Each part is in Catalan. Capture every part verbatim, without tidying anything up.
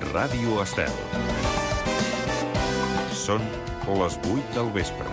Ràdio Estel. Són les vuit del vespre.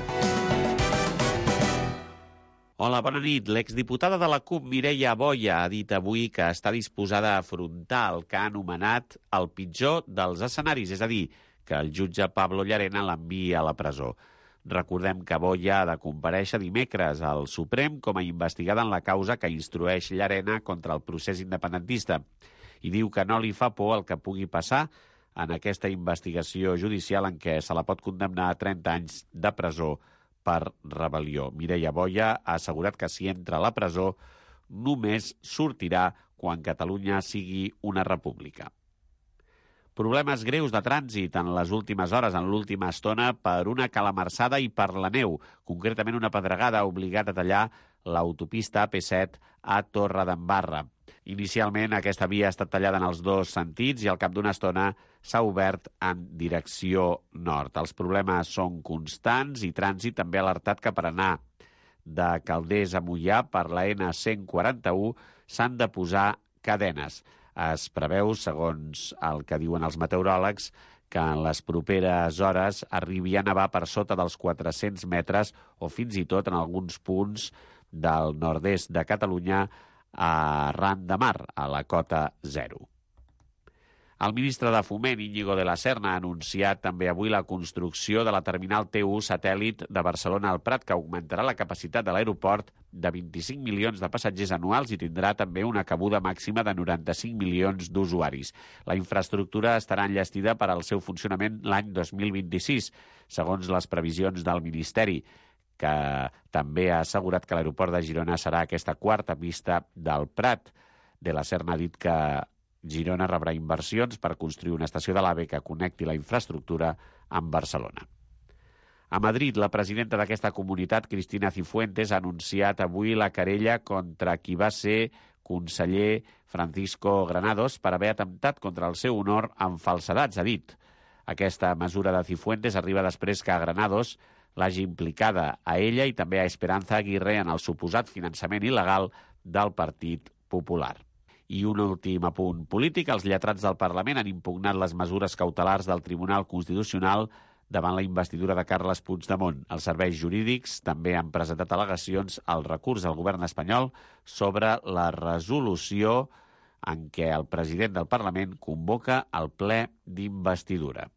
Hola, bona nit. L'exdiputada de la CUP, Mireia Boya, ha dit avui que està disposada a afrontar el que ha anomenat el pitjor dels escenaris, és a dir, que el jutge Pablo Llarena l'enviï a la presó. Recordem que Boya ha de comparèixer dimecres al Suprem com a investigada en la causa que instrueix Llarena contra el procés independentista i diu que no li fa por el que pugui passar en aquesta investigació judicial en què se la pot condemnar a trenta anys de presó per rebel·lió. Mireia Boya ha assegurat que si entra a la presó només sortirà quan Catalunya sigui una república. Problemes greus de trànsit en les últimes hores, en l'última estona, per una calamarsada i per la neu. Concretament, una pedregada ha obligat a tallar l'autopista A P set a Torredembarra. Inicialment, aquesta via ha estat tallada en els dos sentits i al cap d'una estona s'ha obert en direcció nord. Els problemes són constants i Trànsit també ha alertat que per anar de Calders a Moià per la ena cent quaranta-u s'han de posar cadenes. Es preveu, segons el que diuen els meteoròlegs, que en les properes hores arribi a nevar per sota dels quatre-cents metres o fins i tot en alguns punts del nord-est de Catalunya arran de mar, a la cota zero. El ministre de Foment, Íñigo de la Serna, ha anunciat també avui la construcció de la terminal T u satèl·lit de Barcelona al Prat, que augmentarà la capacitat de l'aeroport de vint-i-cinc milions de passatgers anuals i tindrà també una cabuda màxima de noranta-cinc milions d'usuaris. La infraestructura estarà enllestida per al seu funcionament l'any dos mil vint-i-sis, segons les previsions del Ministeri, que també ha assegurat que l'aeroport de Girona serà aquesta quarta pista del Prat. De la Serna ha dit que Girona rebrà inversions per construir una estació de l'AVE que connecti la infraestructura amb Barcelona. A Madrid, la presidenta d'aquesta comunitat, Cristina Cifuentes, ha anunciat avui la querella contra qui va ser conseller Francisco Granados per haver atemptat contra el seu honor amb falsedats, ha dit. Aquesta mesura de Cifuentes arriba després que a Granados l'hagi implicada a ella i també a Esperanza Aguirre en el suposat finançament il·legal del Partit Popular. I un últim apunt polític. Els lletrats del Parlament han impugnat les mesures cautelars del Tribunal Constitucional davant la investidura de Carles Puigdemont. Els serveis jurídics també han presentat al·legacions al recurs al govern espanyol sobre la resolució en què el president del Parlament convoca el ple d'investidura.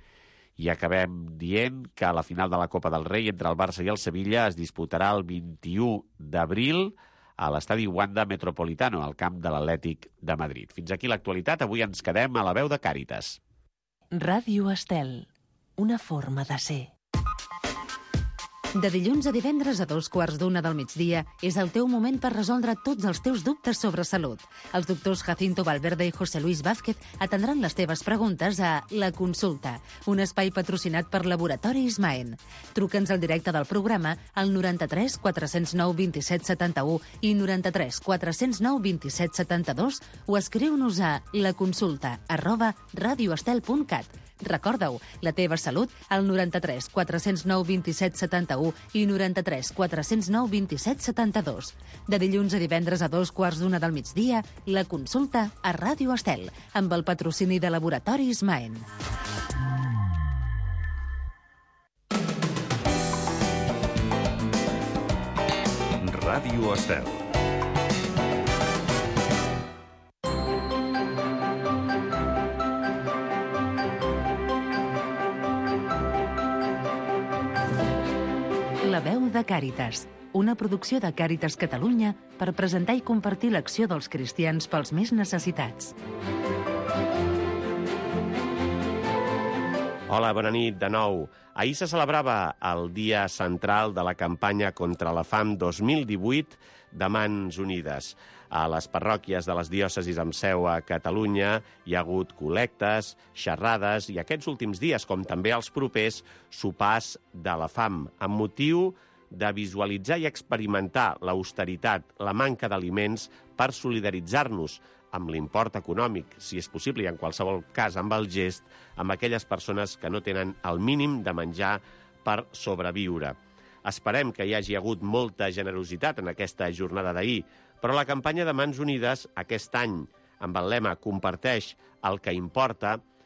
I acabem dient que la final de la Copa del Rei entre el Barça i el Sevilla es disputarà el vint-i-u d'abril a l'estadi Wanda Metropolitano, al camp de l'Atlètic de Madrid. Fins aquí l'actualitat. Avui ens quedem a la veu de Càritas. Ràdio Estel, una forma de ser. De dilluns a divendres a dos quarts d'una del migdia és el teu moment per resoldre tots els teus dubtes sobre salut. Els doctors Jacinto Valverde i José Luis Vázquez atendran les teves preguntes a La Consulta, un espai patrocinat per Laboratori Ismaen. Truca'ns al directe del programa al noranta-tres quatre cents nou vint-i-set setanta-u i noranta-tres quatre cents nou vint-i-set setanta-dos o escriu-nos a laconsulta arroba radioestel punt cat. Recorda-ho, la teva salut al noranta-tres quatre cents nou vint-i-set setanta-u i noranta-tres quatre cents nou vint-i-set setanta-dos. De dilluns a divendres a dos quarts d'una del migdia, La Consulta a Ràdio Estel, amb el patrocini de Laboratori Ismaen. Ràdio Estel. La veu de Càritas, una producció de Càritas Catalunya per presentar i compartir l'acció dels cristians pels més necessitats. Hola, bona nit de nou. Ahir se celebrava el Dia Central de la campanya contra la fam dos mil divuit de Mans Unides. A les parròquies de les diòcesis amb seu a Catalunya hi ha hagut col·lectes, xerrades i aquests últims dies, com també els propers, sopars de la fam, amb motiu de visualitzar i experimentar l'austeritat, la manca d'aliments, per solidaritzar-nos amb l'import econòmic, si és possible, i en qualsevol cas amb el gest, amb aquelles persones que no tenen el mínim de menjar per sobreviure. Esperem que hi hagi hagut molta generositat en aquesta jornada d'ahir, però la campanya de Mans Unides aquest any, amb el lema Comparteix el que importa,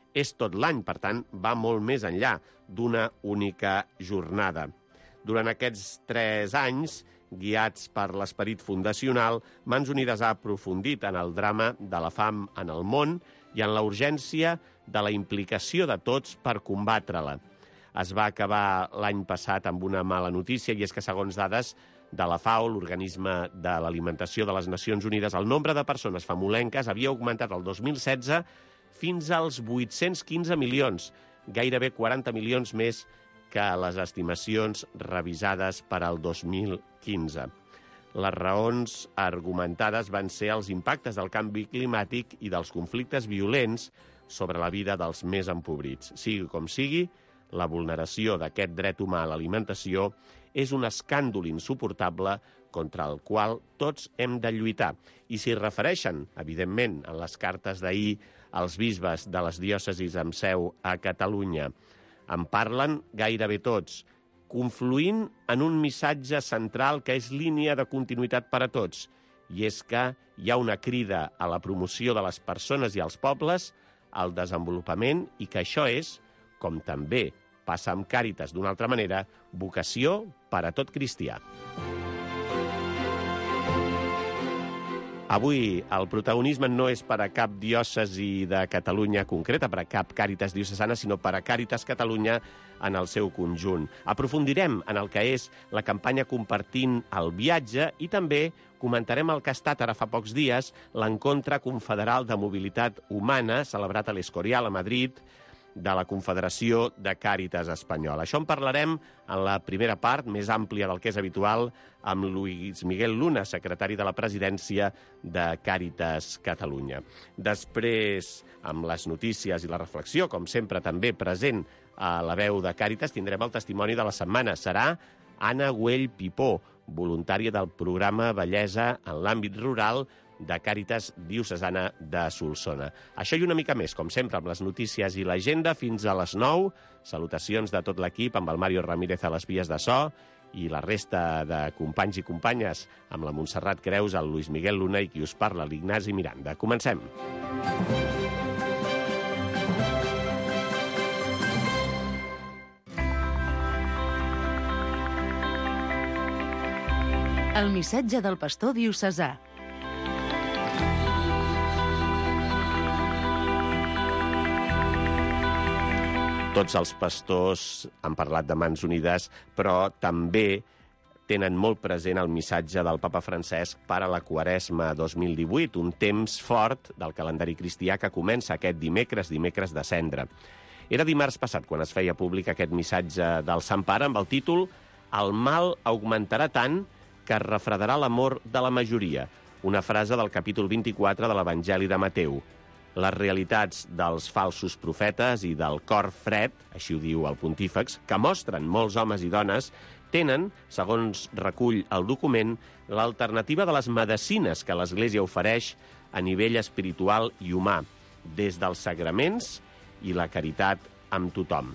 és tot l'any, per tant, va molt més enllà d'una única jornada. Durant aquests tres anys, guiats per l'esperit fundacional, Mans Unides ha aprofundit en el drama de la fam en el món i en la urgència de la implicació de tots per combatre-la. Es va acabar l'any passat amb una mala notícia, i és que, segons dades de la FAO, l'Organisme de l'Alimentació de les Nacions Unides, el nombre de persones famolenques havia augmentat el dos mil setze fins als vuit-cents quinze milions, gairebé quaranta milions més que les estimacions revisades per al dos mil quinze. Les raons argumentades van ser els impactes del canvi climàtic i dels conflictes violents sobre la vida dels més empobrits. Sigui com sigui, la vulneració d'aquest dret humà a l'alimentació és un escàndol insuportable contra el qual tots hem de lluitar. I s'hi refereixen, evidentment, en les cartes d'ahir als bisbes de les diòcesis amb seu a Catalunya. En parlen gairebé tots, confluint en un missatge central que és línia de continuïtat per a tots, i és que hi ha una crida a la promoció de les persones i els pobles, al desenvolupament, i que això és, com també passa amb Càritas d'una altra manera, vocació per a tot cristià. Avui el protagonisme no és per a cap diòcesi de Catalunya concreta, per a cap Càritas diocesana, sinó per a Càritas Catalunya en el seu conjunt. Aprofundirem en el que és la campanya Compartint el viatge i també comentarem el que ha estat ara fa pocs dies l'encontre confederal de mobilitat humana celebrat a l'Escorial, a Madrid, de la Confederació de Càritas Espanyola. Això en parlarem en la primera part, més àmplia del que és habitual, amb Luis Miguel Luna, secretari de la presidència de Càritas Catalunya. Després, amb les notícies i la reflexió, com sempre també present a la veu de Càritas, tindrem el testimoni de la setmana. Serà Anna Güell Pipó, voluntària del programa Bellesa en l'àmbit rural de Càritas Diocesana de Solsona. Això i una mica més, com sempre, amb les notícies i l'agenda fins a les nou. Salutacions de tot l'equip, amb el Mario Ramírez a les vies de so i la resta de companys i companyes, amb la Montserrat Creus, el Luis Miguel Luna i qui us parla, l'Ignasi Miranda. Comencem. El missatge del pastor diocesà. Tots els pastors han parlat de Mans Unides, però també tenen molt present el missatge del papa Francesc per a la Quaresma dos mil divuit, un temps fort del calendari cristià que comença aquest dimecres, dimecres de Cendra. Era dimarts passat quan es feia públic aquest missatge del Sant Pare amb el títol «El mal augmentarà tant que refredarà l'amor de la majoria», una frase del capítol vint-i-quatre de l'Evangeli de Mateu. Les realitats dels falsos profetes i del cor fred, així ho diu el pontífex, que mostren molts homes i dones, tenen, segons recull el document, l'alternativa de les medecines que l'Església ofereix a nivell espiritual i humà, des dels sagraments i la caritat amb tothom.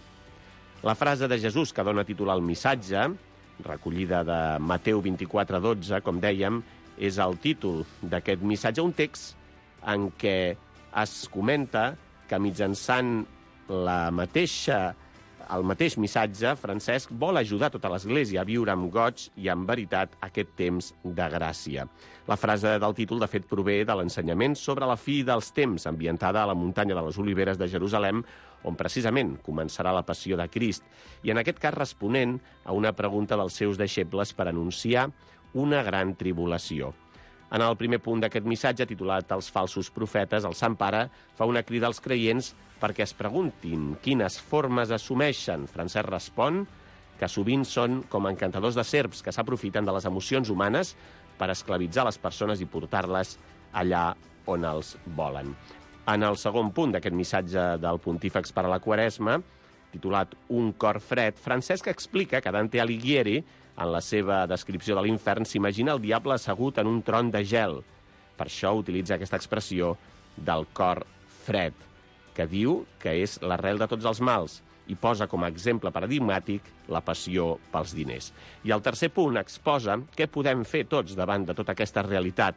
La frase de Jesús que dona títol al missatge, recollida de Mateu vint-i-quatre dotze, com dèiem, és el títol d'aquest missatge, un text en què es comenta que mitjançant la mateixa, el mateix missatge, Francesc vol ajudar tota l'Església a viure amb goig i amb veritat aquest temps de gràcia. La frase del títol, de fet, prové de l'ensenyament sobre la fi dels temps, ambientada a la muntanya de les Oliveres de Jerusalem, on precisament començarà la passió de Crist, i en aquest cas responent a una pregunta dels seus deixebles per anunciar una gran tribulació. En el primer punt d'aquest missatge, titulat Els falsos profetes, el Sant Pare fa una crida als creients perquè es preguntin quines formes assumeixen. Francesc respon que sovint són com encantadors de serps que s'aprofiten de les emocions humanes per esclavitzar les persones i portar-les allà on els volen. En el segon punt d'aquest missatge del Pontífex per a la Quaresma, titulat Un cor fred, Francesc explica que Dante Alighieri, en la seva descripció de l'infern, s'imagina el diable assegut en un tron de gel. Per això utilitza aquesta expressió del cor fred, que diu que és l'arrel de tots els mals i posa com a exemple paradigmàtic la passió pels diners. I el tercer punt exposa què podem fer tots davant de tota aquesta realitat,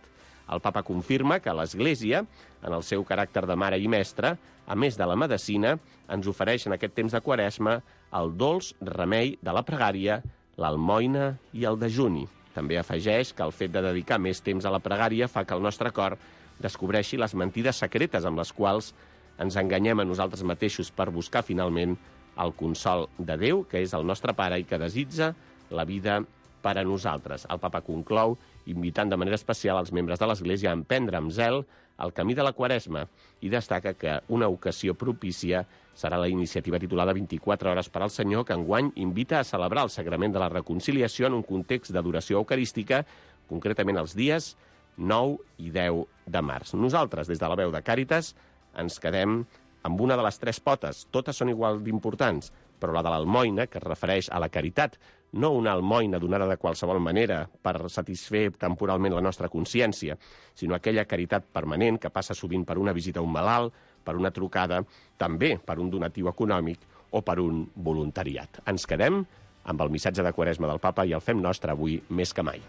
El papa confirma que l'Església, en el seu caràcter de mare i mestra, a més de la medicina, ens ofereix en aquest temps de Quaresma el dolç remei de la pregària, l'almoina i el dejuni. També afegeix que el fet de dedicar més temps a la pregària fa que el nostre cor descobreixi les mentides secretes amb les quals ens enganyem a nosaltres mateixos per buscar finalment el consol de Déu, que és el nostre Pare i que desitja la vida per a nosaltres. El papa conclou invitant de manera especial els membres de l'Església a emprendre amb zel el camí de la Quaresma i destaca que una ocasió propícia serà la iniciativa titulada vint-i-quatre hores per al Senyor, que enguany invita a celebrar el Sagrament de la Reconciliació en un context d'adoració eucarística, concretament els dies nou i deu de març. Nosaltres, des de la veu de Càritas, ens quedem amb una de les tres potes. Totes són igual d'importants, però la de l'almoina, que es refereix a la caritat, no una almoina donada de qualsevol manera per satisfer temporalment la nostra consciència, sinó aquella caritat permanent que passa sovint per una visita a un malalt, per una trucada, també per un donatiu econòmic o per un voluntariat. Ens quedem amb el missatge de Quaresma del Papa i el fem nostre avui més que mai.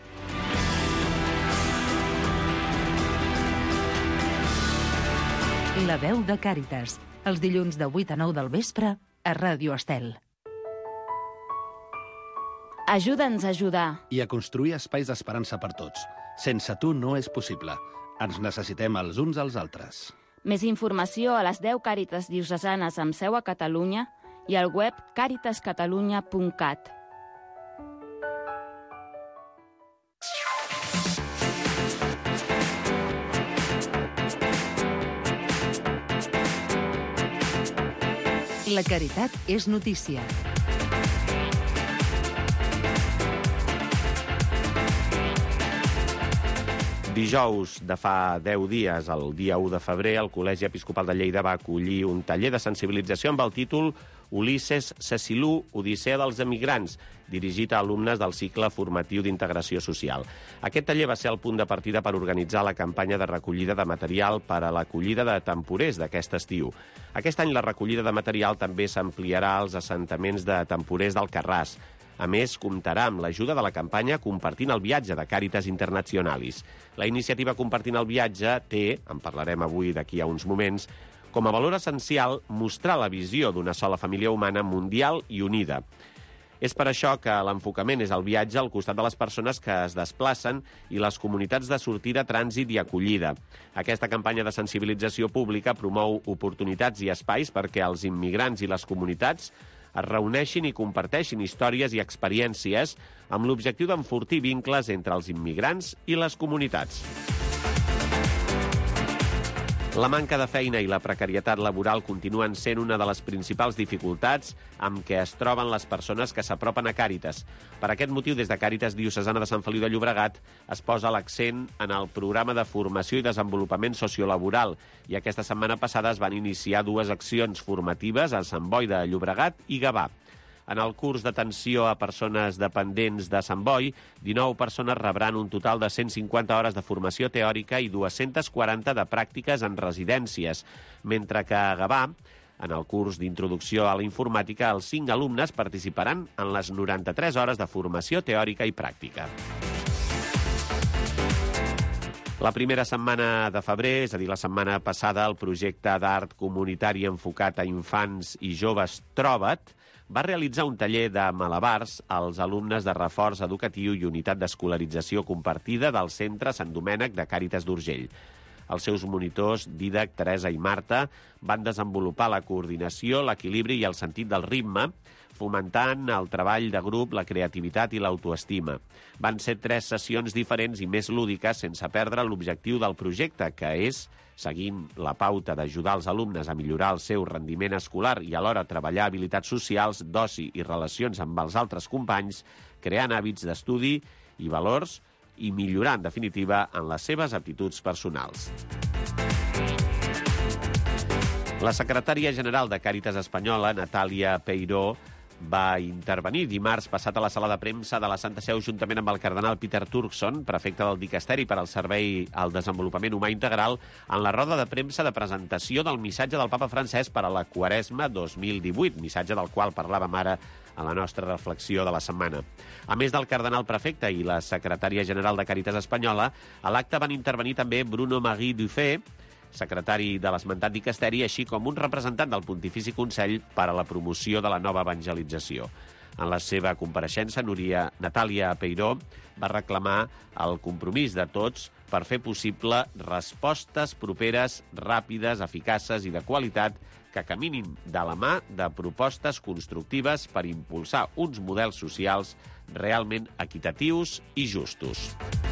La veu de Càritas, els dilluns de vuit a nou del vespre a Ràdio Estel. Ajuda'ns a ajudar. I a construir espais d'esperança per tots. Sense tu no és possible. Ens necessitem els uns als altres. Més informació a les deu Càritas diocesanes amb seu a Catalunya i al web càritas catalunya punt cat. La caritat és notícia. Dijous de fa deu dies, el dia u de febrer, el Col·legi Episcopal de Lleida va acollir un taller de sensibilització amb el títol Ulisses Cecilú, Odissea dels emigrants, dirigit a alumnes del cicle formatiu d'integració social. Aquest taller va ser el punt de partida per organitzar la campanya de recollida de material per a l'acollida de temporers d'aquest estiu. Aquest any la recollida de material també s'ampliarà als assentaments de temporers d'Alcarràs. A més, comptarà amb l'ajuda de la campanya Compartint el viatge de Càritas Internationalis. La iniciativa Compartint el viatge té, en parlarem avui d'aquí a uns moments, com a valor essencial mostrar la visió d'una sola família humana mundial i unida. És per això que l'enfocament és el viatge al costat de les persones que es desplacen i les comunitats de sortida, trànsit i acollida. Aquesta campanya de sensibilització pública promou oportunitats i espais perquè els immigrants i les comunitats es reuneixin i comparteixin històries i experiències amb l'objectiu d'enfortir vincles entre els immigrants i les comunitats. La manca de feina i la precarietat laboral continuen sent una de les principals dificultats amb què es troben les persones que s'apropen a Càritas. Per aquest motiu, des de Càritas Diocesana de Sant Feliu de Llobregat es posa l'accent en el programa de formació i desenvolupament sociolaboral i aquesta setmana passada es van iniciar dues accions formatives a Sant Boi de Llobregat i Gavà. En el curs d'atenció a persones dependents de Sant Boi, dinou persones rebran un total de cent cinquanta hores de formació teòrica i dues-centes quaranta de pràctiques en residències, mentre que a Gavà, en el curs d'introducció a la informàtica, els cinc alumnes participaran en les noranta-tres hores de formació teòrica i pràctica. La primera setmana de febrer, és a dir, la setmana passada, el projecte d'art comunitari enfocat a infants i joves Troba't va realitzar un taller de malabars als alumnes de reforç educatiu i unitat d'escolarització compartida del centre Sant Domènec de Càritas d'Urgell. Els seus monitors, Dídac, Teresa i Marta, van desenvolupar la coordinació, l'equilibri i el sentit del ritme, fomentant el treball de grup, la creativitat i l'autoestima. Van ser tres sessions diferents i més lúdiques sense perdre l'objectiu del projecte, que és, seguint la pauta d'ajudar els alumnes a millorar el seu rendiment escolar i alhora treballar habilitats socials, d'oci i relacions amb els altres companys, creant hàbits d'estudi i valors i millorar, en definitiva, en les seves aptituds personals. La secretària general de Càritas Espanyola, Natàlia Peiró, va intervenir dimarts passat a la sala de premsa de la Santa Seu juntament amb el cardenal Peter Turkson, prefecte del Dicasteri per al Servei al Desenvolupament Humà Integral, en la roda de premsa de presentació del missatge del papa Francesc per a la Quaresma dos mil divuit, missatge del qual parlàvem ara a la nostra reflexió de la setmana. A més del cardenal prefecte i la secretària general de Càritas Espanyola, a l'acte van intervenir també Bruno-Marie Dufay, secretari de l'esmentat dicasteri, així com un representant del Pontifici Consell per a la promoció de la nova evangelització. En la seva compareixença, Núria Natàlia Peiró va reclamar el compromís de tots per fer possible respostes properes, ràpides, eficaces i de qualitat que caminin de la mà de propostes constructives per impulsar uns models socials realment equitatius i justos.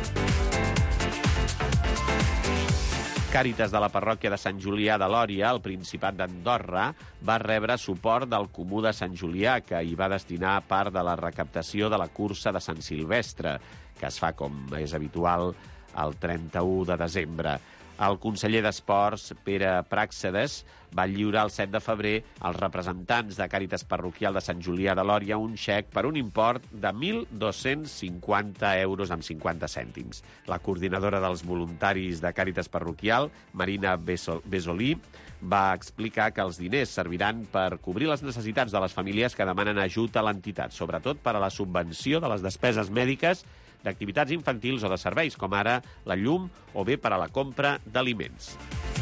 Càritas de la parròquia de Sant Julià de Lòria, al Principat d'Andorra, va rebre suport del Comú de Sant Julià, que hi va destinar part de la recaptació de la cursa de Sant Silvestre, que es fa, com és habitual, el trenta-u de desembre. El conseller d'Esports, Pere Pràxedes, va lliurar el set de febrer als representants de Càritas Parroquial de Sant Julià de Lòria un xec per un import de mil dos-cents cinquanta euros amb cinquanta cèntims. La coordinadora dels voluntaris de Càritas Parroquial, Marina Besolí, va explicar que els diners serviran per cobrir les necessitats de les famílies que demanen ajut a l'entitat, sobretot per a la subvenció de les despeses mèdiques d'activitats infantils o de serveis, com ara la llum o bé per a la compra d'aliments.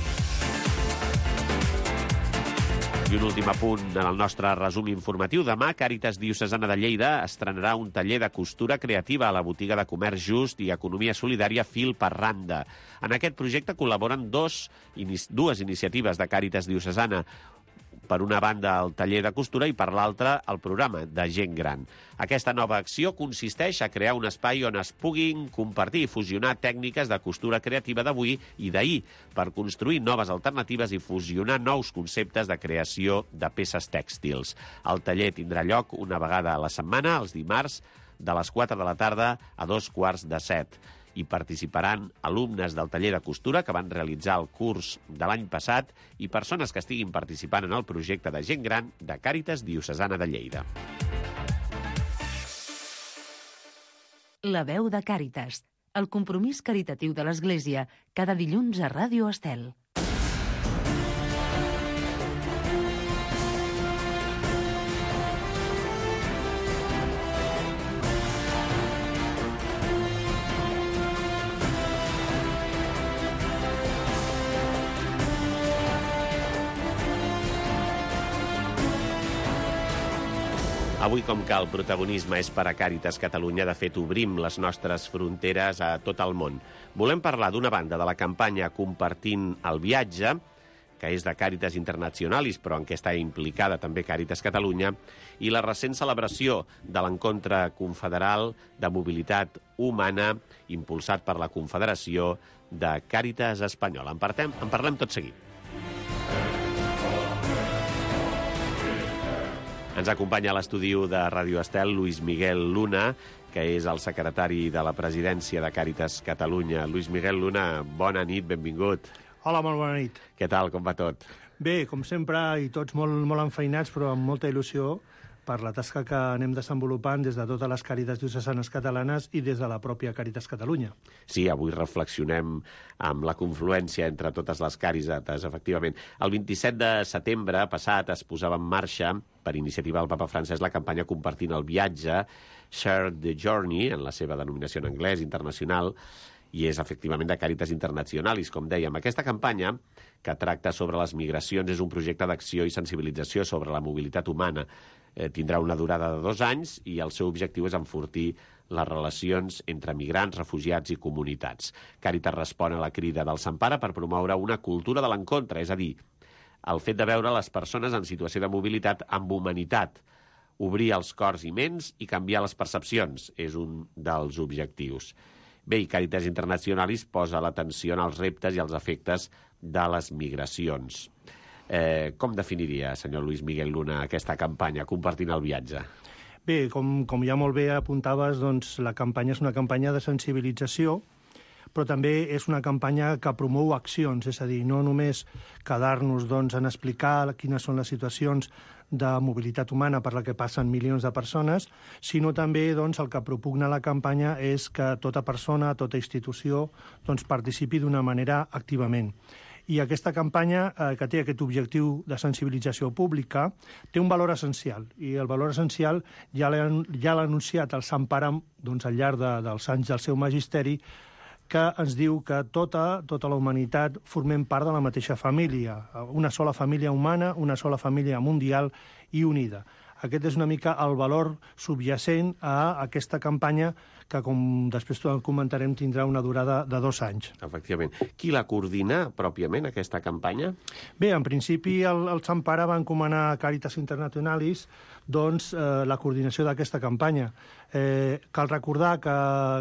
I un últim apunt en el nostre resum informatiu. Demà, Càritas Diocesana de Lleida estrenarà un taller de costura creativa a la botiga de comerç just i economia solidària Fil per Randa. En aquest projecte col·laboren dos, dues iniciatives de Càritas Diocesana. Per una banda, el taller de costura i per l'altra, el programa de gent gran. Aquesta nova acció consisteix a crear un espai on es puguin compartir i fusionar tècniques de costura creativa d'avui i d'ahir per construir noves alternatives i fusionar nous conceptes de creació de peces tèxtils. El taller tindrà lloc una vegada a la setmana, els dimarts, de les quatre de la tarda a dos quarts de set. Hi participaran alumnes del taller de costura que van realitzar el curs de l'any passat i persones que estiguin participant en el projecte de gent gran de Càritas Diocesana de Lleida. La veu de Càritas, el compromís caritatiu de l'Església, cada dilluns a Ràdio Estel. Avui, com que el protagonisme és per a Càritas Catalunya, de fet, obrim les nostres fronteres a tot el món. Volem parlar d'una banda de la campanya Compartint el viatge, que és de Càritas Internationalis, però en què està implicada també Càritas Catalunya, i la recent celebració de l'encontre confederal de mobilitat humana impulsat per la Confederació de Càritas Espanyola. En parlem, en parlem tot seguit. Ens acompanya a l'estudi de Ràdio Estel Luis Miguel Luna, que és el secretari de la presidència de Càritas Catalunya. Luis Miguel Luna, bona nit, benvingut. Hola, molt bona nit. Què tal, com va tot? Bé, com sempre, i tots molt, molt enfeinats, però amb molta il·lusió per la tasca que anem desenvolupant des de totes les Càritas diocesanes catalanes i des de la pròpia Càritas Catalunya. Sí, avui reflexionem amb la confluència entre totes les càritas, efectivament. El vint-i-set de setembre passat es posava en marxa, per iniciativa del papa Francesc, la campanya Compartint el viatge, Share the Journey, en la seva denominació en anglès, internacional, i és efectivament de Càritas Internationalis, com dèiem. Aquesta campanya, que tracta sobre les migracions, és un projecte d'acció i sensibilització sobre la mobilitat humana. Eh, tindrà una durada de dos anys i el seu objectiu és enfortir les relacions entre migrants, refugiats i comunitats. Càritas respon a la crida del Sant Pare per promoure una cultura de l'encontre, és a dir, el fet de veure les persones en situació de mobilitat amb humanitat, obrir els cors i ments i canviar les percepcions, és un dels objectius. Bé, i Càritas Internationalis posa l'atenció en els reptes i els efectes de les migracions. Eh, com definiria, senyor Luis Miguel Luna, aquesta campanya Compartint el viatge? Bé, com, com ja molt bé apuntaves, doncs, la campanya és una campanya de sensibilització però també és una campanya que promou accions, és a dir, no només quedar-nos doncs, en explicar quines són les situacions de mobilitat humana per la que passen milions de persones, sinó també doncs, el que propugna la campanya és que tota persona, tota institució doncs, participi d'una manera activament. I aquesta campanya, eh, que té aquest objectiu de sensibilització pública, té un valor essencial. I el valor essencial ja l'ha ja anunciat el Sant Pare doncs, al llarg de, dels anys del seu magisteri, que ens diu que tota, tota la humanitat formem part de la mateixa família, una sola família humana, una sola família mundial i unida. Aquest és una mica el valor subjacent a aquesta campanya que, com després comentarem, tindrà una durada de dos anys. Efectivament. Qui la coordina pròpiament, aquesta campanya? Bé, en principi el, el Sant Pare va encomanar a Càritas Internationalis doncs, eh, la coordinació d'aquesta campanya. Eh, cal recordar que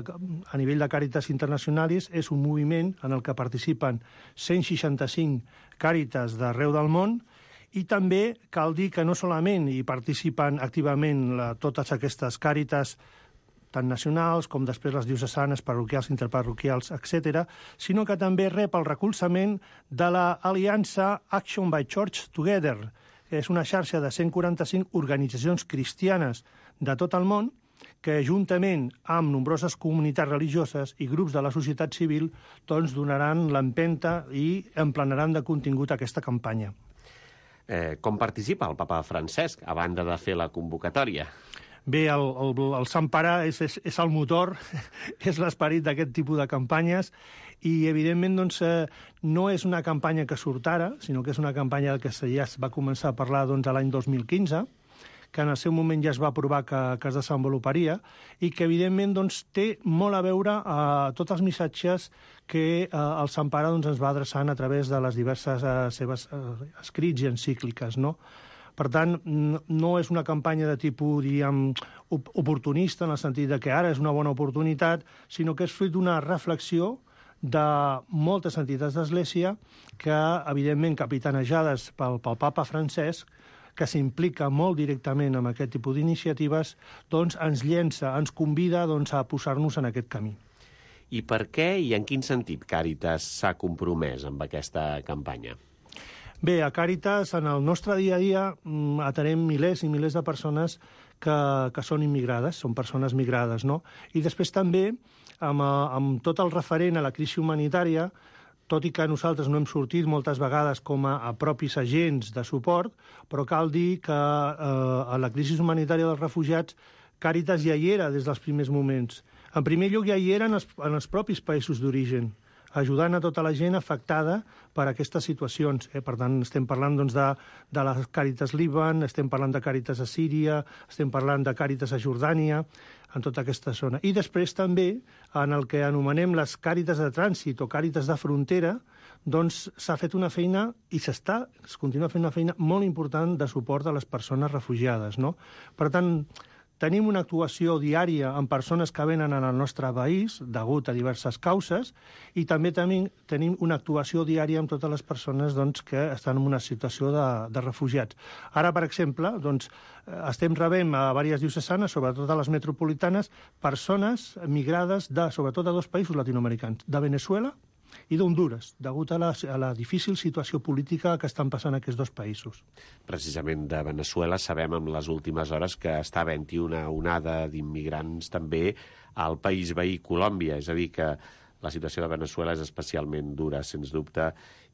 a nivell de Càritas Internationalis és un moviment en el que participen cent seixanta-cinc càritas d'arreu del món. I també cal dir que no solament hi participen activament la, totes aquestes càritas, tant nacionals com després les diocesanes, parroquials, interparroquials, etcètera, sinó que també rep el recolzament de l'aliança Action by Church Together, que és una xarxa de cent quaranta-cinc organitzacions cristianes de tot el món que, juntament amb nombroses comunitats religioses i grups de la societat civil, doncs donaran l'empenta i emplenaran de contingut aquesta campanya. Eh, com participa el papa Francesc, a banda de fer la convocatòria? Bé, el, el, el Sant Pare és, és, és el motor, és l'esperit d'aquest tipus de campanyes i, evidentment, doncs, eh, no és una campanya que surt ara, sinó que és una campanya que ja es va començar a parlar doncs, l'any dos mil quinze, que en el seu moment ja es va aprovar que, que es desenvoluparia i que, evidentment, doncs, té molt a veure a eh, tots els missatges que eh, el Sant Pare doncs, ens va adreçant a través de les diverses eh, seves eh, escrits i encícliques, no? Per tant, no és una campanya de tipus, diríem, oportunista, en el sentit de que ara és una bona oportunitat, sinó que és fruit d'una reflexió de moltes entitats d'Església que, evidentment, capitanejades pel, pel papa Francesc, que s'implica molt directament en aquest tipus d'iniciatives, doncs ens llença, ens convida doncs, a posar-nos en aquest camí. I per què i en quin sentit Càritas s'ha compromès amb aquesta campanya? Bé, a Càritas, en el nostre dia a dia, atenem milers i milers de persones que, que són immigrades, són persones migrades, no? I després també, amb, amb tot el referent a la crisi humanitària, tot i que nosaltres no hem sortit moltes vegades com a, a propis agents de suport, però cal dir que eh, a la crisi humanitària dels refugiats Càritas ja hi era des dels primers moments. En primer lloc, ja hi era en els, en els propis països d'origen, ajudant a tota la gent afectada per aquestes situacions. Eh? Per tant, estem parlant doncs, de, de la Càritas Líban, estem parlant de Càritas a Síria, estem parlant de Càritas a Jordània, en tota aquesta zona. I després també, en el que anomenem les Càritas de trànsit o Càritas de frontera, doncs s'ha fet una feina i s'està, es continua fent una feina molt important de suport a les persones refugiades, no? Per tant, tenim una actuació diària amb persones que venen en el nostre país, degut a diverses causes, i també tenim, tenim una actuació diària amb totes les persones doncs, que estan en una situació de, de refugiats. Ara, per exemple, doncs, estem rebent a diverses diocesanes, sobretot a les metropolitanes, persones migrades de, sobretot de dos països latinoamericans, de Venezuela i d'Honduras, degut a la, a la difícil situació política que estan passant aquests dos països. Precisament de Venezuela sabem en les últimes hores que està havent-hi una onada d'immigrants també al país veí Colòmbia, és a dir, que la situació de Venezuela és especialment dura, sens dubte,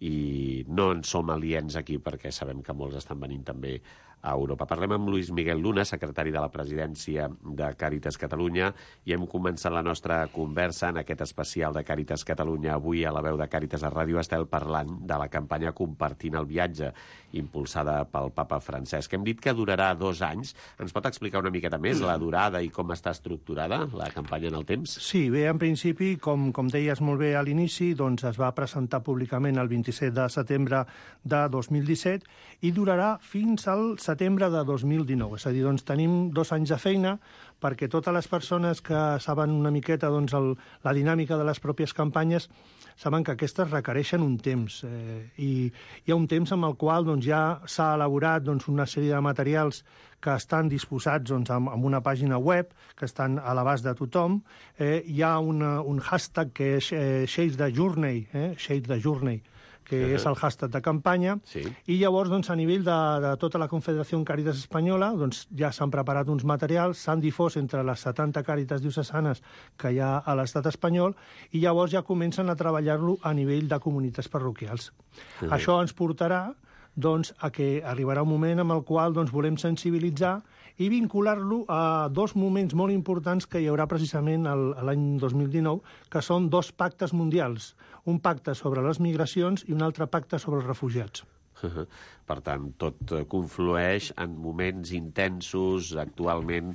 i no en som aliens aquí perquè sabem que molts estan venint també a Europa. Parlem amb Luis Miguel Luna, secretari de la presidència de Càritas Catalunya, i hem començat la nostra conversa en aquest especial de Càritas Catalunya avui a la veu de Càritas a Ràdio Estel parlant de la campanya Compartint el viatge, impulsada pel papa Francesc. Hem dit que durarà dos anys. Ens pot explicar una miqueta més la durada i com està estructurada la campanya en el temps? Sí, bé, en principi, com, com deies molt bé a l'inici, doncs es va presentar públicament el vint-i-set de setembre de dos mil disset i durarà fins al setembre de dos mil dinou. És a dir, doncs tenim dos anys de feina perquè totes les persones que saben una miqueta doncs, el, la dinàmica de les pròpies campanyes saben que aquestes requereixen un temps. Eh, I hi ha un temps amb el qual doncs, ja s'ha elaborat doncs, una sèrie de materials que estan disposats doncs, en, en una pàgina web, que estan a l'abast de tothom. Eh, hi ha una, un hashtag que és eh, Shade the Journey, eh, Shade the Journey, que uh-huh. és el hashtag de campanya, sí. I llavors, doncs, a nivell de, de tota la Confederació Càritas Espanyola, doncs, ja s'han preparat uns materials, s'han difós entre les setanta càritas diocesanes que hi ha a l'estat espanyol, i llavors ja comencen a treballar-lo a nivell de comunitats parroquials. Uh-huh. Això ens portarà doncs, a que arribarà un moment en el qual doncs, volem sensibilitzar i vincular-lo a dos moments molt importants que hi haurà precisament l'any dos mil dinou, que són dos pactes mundials, un pacte sobre les migracions i un altre pacte sobre els refugiats. Uh-huh. Per tant, tot conflueix en moments intensos actualment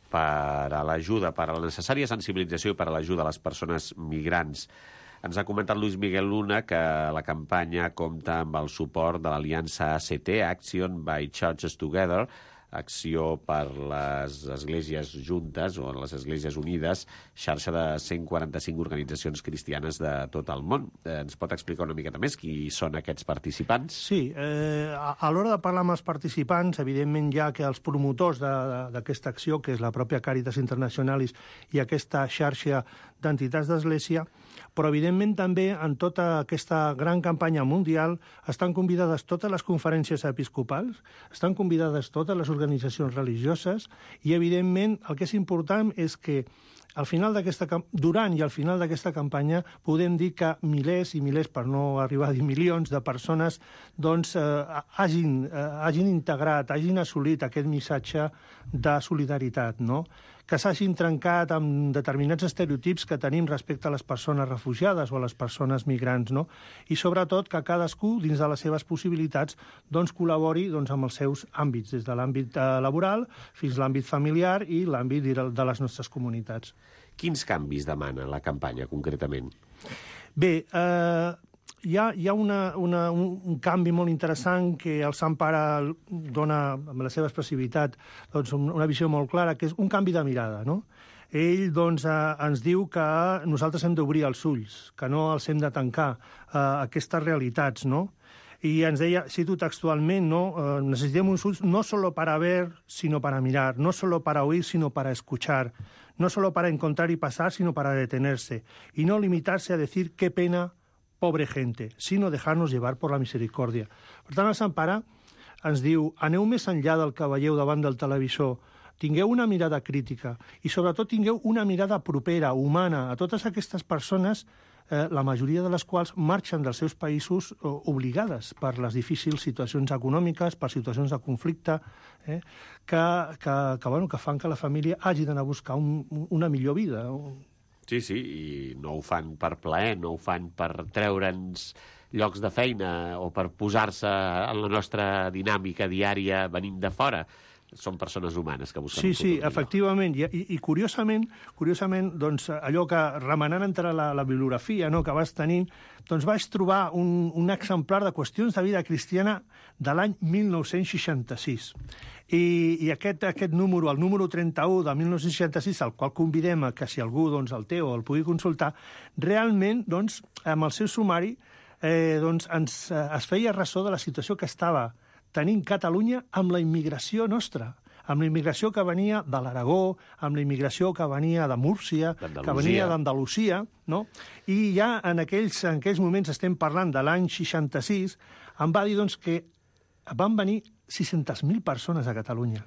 per a l'ajuda, per a la necessària sensibilització i per a l'ajuda a les persones migrants. Ens ha comentat Luis Miguel Luna que la campanya compta amb el suport de l'aliança A C T, Action by Churches Together, Acció per les Esglésies Juntes o les Esglésies Unides, xarxa de cent quaranta-cinc organitzacions cristianes de tot el món. Eh, ens pot explicar una miqueta més qui són aquests participants? Sí, eh, a, a l'hora de parlar amb els participants, evidentment hi ha que els promotors d'aquesta acció, que és la pròpia Càritas Internationalis i aquesta xarxa d'entitats d'Església, però evidentment també en tota aquesta gran campanya mundial estan convidades totes les conferències episcopals, estan convidades totes les organitzacions religioses i evidentment el que és important és que al final d'aquesta durant i al final d'aquesta campanya podem dir que milers i milers, per no arribar a dir milions de persones, doncs eh, hagin, eh, hagin integrat, hagin assolit aquest missatge de solidaritat, no? Que s'hagin trencat amb determinats estereotips que tenim respecte a les persones refugiades o a les persones migrants, no? I sobretot que cadascú, dins de les seves possibilitats, doncs col·labori doncs, amb els seus àmbits, des de l'àmbit eh, laboral fins a l'àmbit familiar i l'àmbit de les nostres comunitats. Quins canvis demana la campanya, concretament? Bé, eh, hi ha, hi ha una, una, un, un canvi molt interessant que el Sant Pare dona, amb la seva expressivitat, doncs, una visió molt clara, que és un canvi de mirada, no? Ell doncs, eh, ens diu que nosaltres hem d'obrir els ulls, que no els hem de tancar a aquestes realitats, no? Y ens deia, cito textualment, no, eh, necessitem uns ulls no solo para ver, sino para mirar, no solo para oír, sino para escuchar, no solo para encontrar y pasar, sino para detenerse, y no limitarse a decir qué pena, pobre gente, sino dejar-nos llevar por la misericòrdia. Per tant, el Sant Pare ens diu, aneu més enllà del que veieu davant del televisor, tingueu una mirada crítica i sobretot tingueu una mirada propera, humana, a totes aquestes persones, eh, la majoria de les quals marxen dels seus països eh, obligades per les difícils situacions econòmiques, per situacions de conflicte, eh, que, que, que, bueno, que fan que la família hagi d'anar a buscar un, una millor vida. Sí, sí, i no ho fan per plaer, no ho fan per treure'ns llocs de feina o per posar-se en la nostra dinàmica diària venint de fora. Són persones humanes que busquen sí, un futur. Sí, sí, efectivament. I, i, i curiosament, curiosament doncs, allò que, remenant entre la, la bibliografia no, que vas tenint, doncs vaig trobar un, un exemplar de qüestions de vida cristiana de l'any mil nou-cents seixanta-sis. I, i aquest, aquest número, el número trenta-u de mil nou-cents seixanta-sis, al qual convidem a que si algú doncs, el té o el pugui consultar, realment, doncs, amb el seu sumari, eh, doncs, ens, eh, es feia ressò de la situació que estava tenint Catalunya amb la immigració nostra, amb la immigració que venia de l'Aragó, amb la immigració que venia de Múrcia, que venia d'Andalusia, no? I ja en aquells, en aquells moments, estem parlant de l'any seixanta-sis, em va dir doncs, que van venir sis-centes mil persones a Catalunya.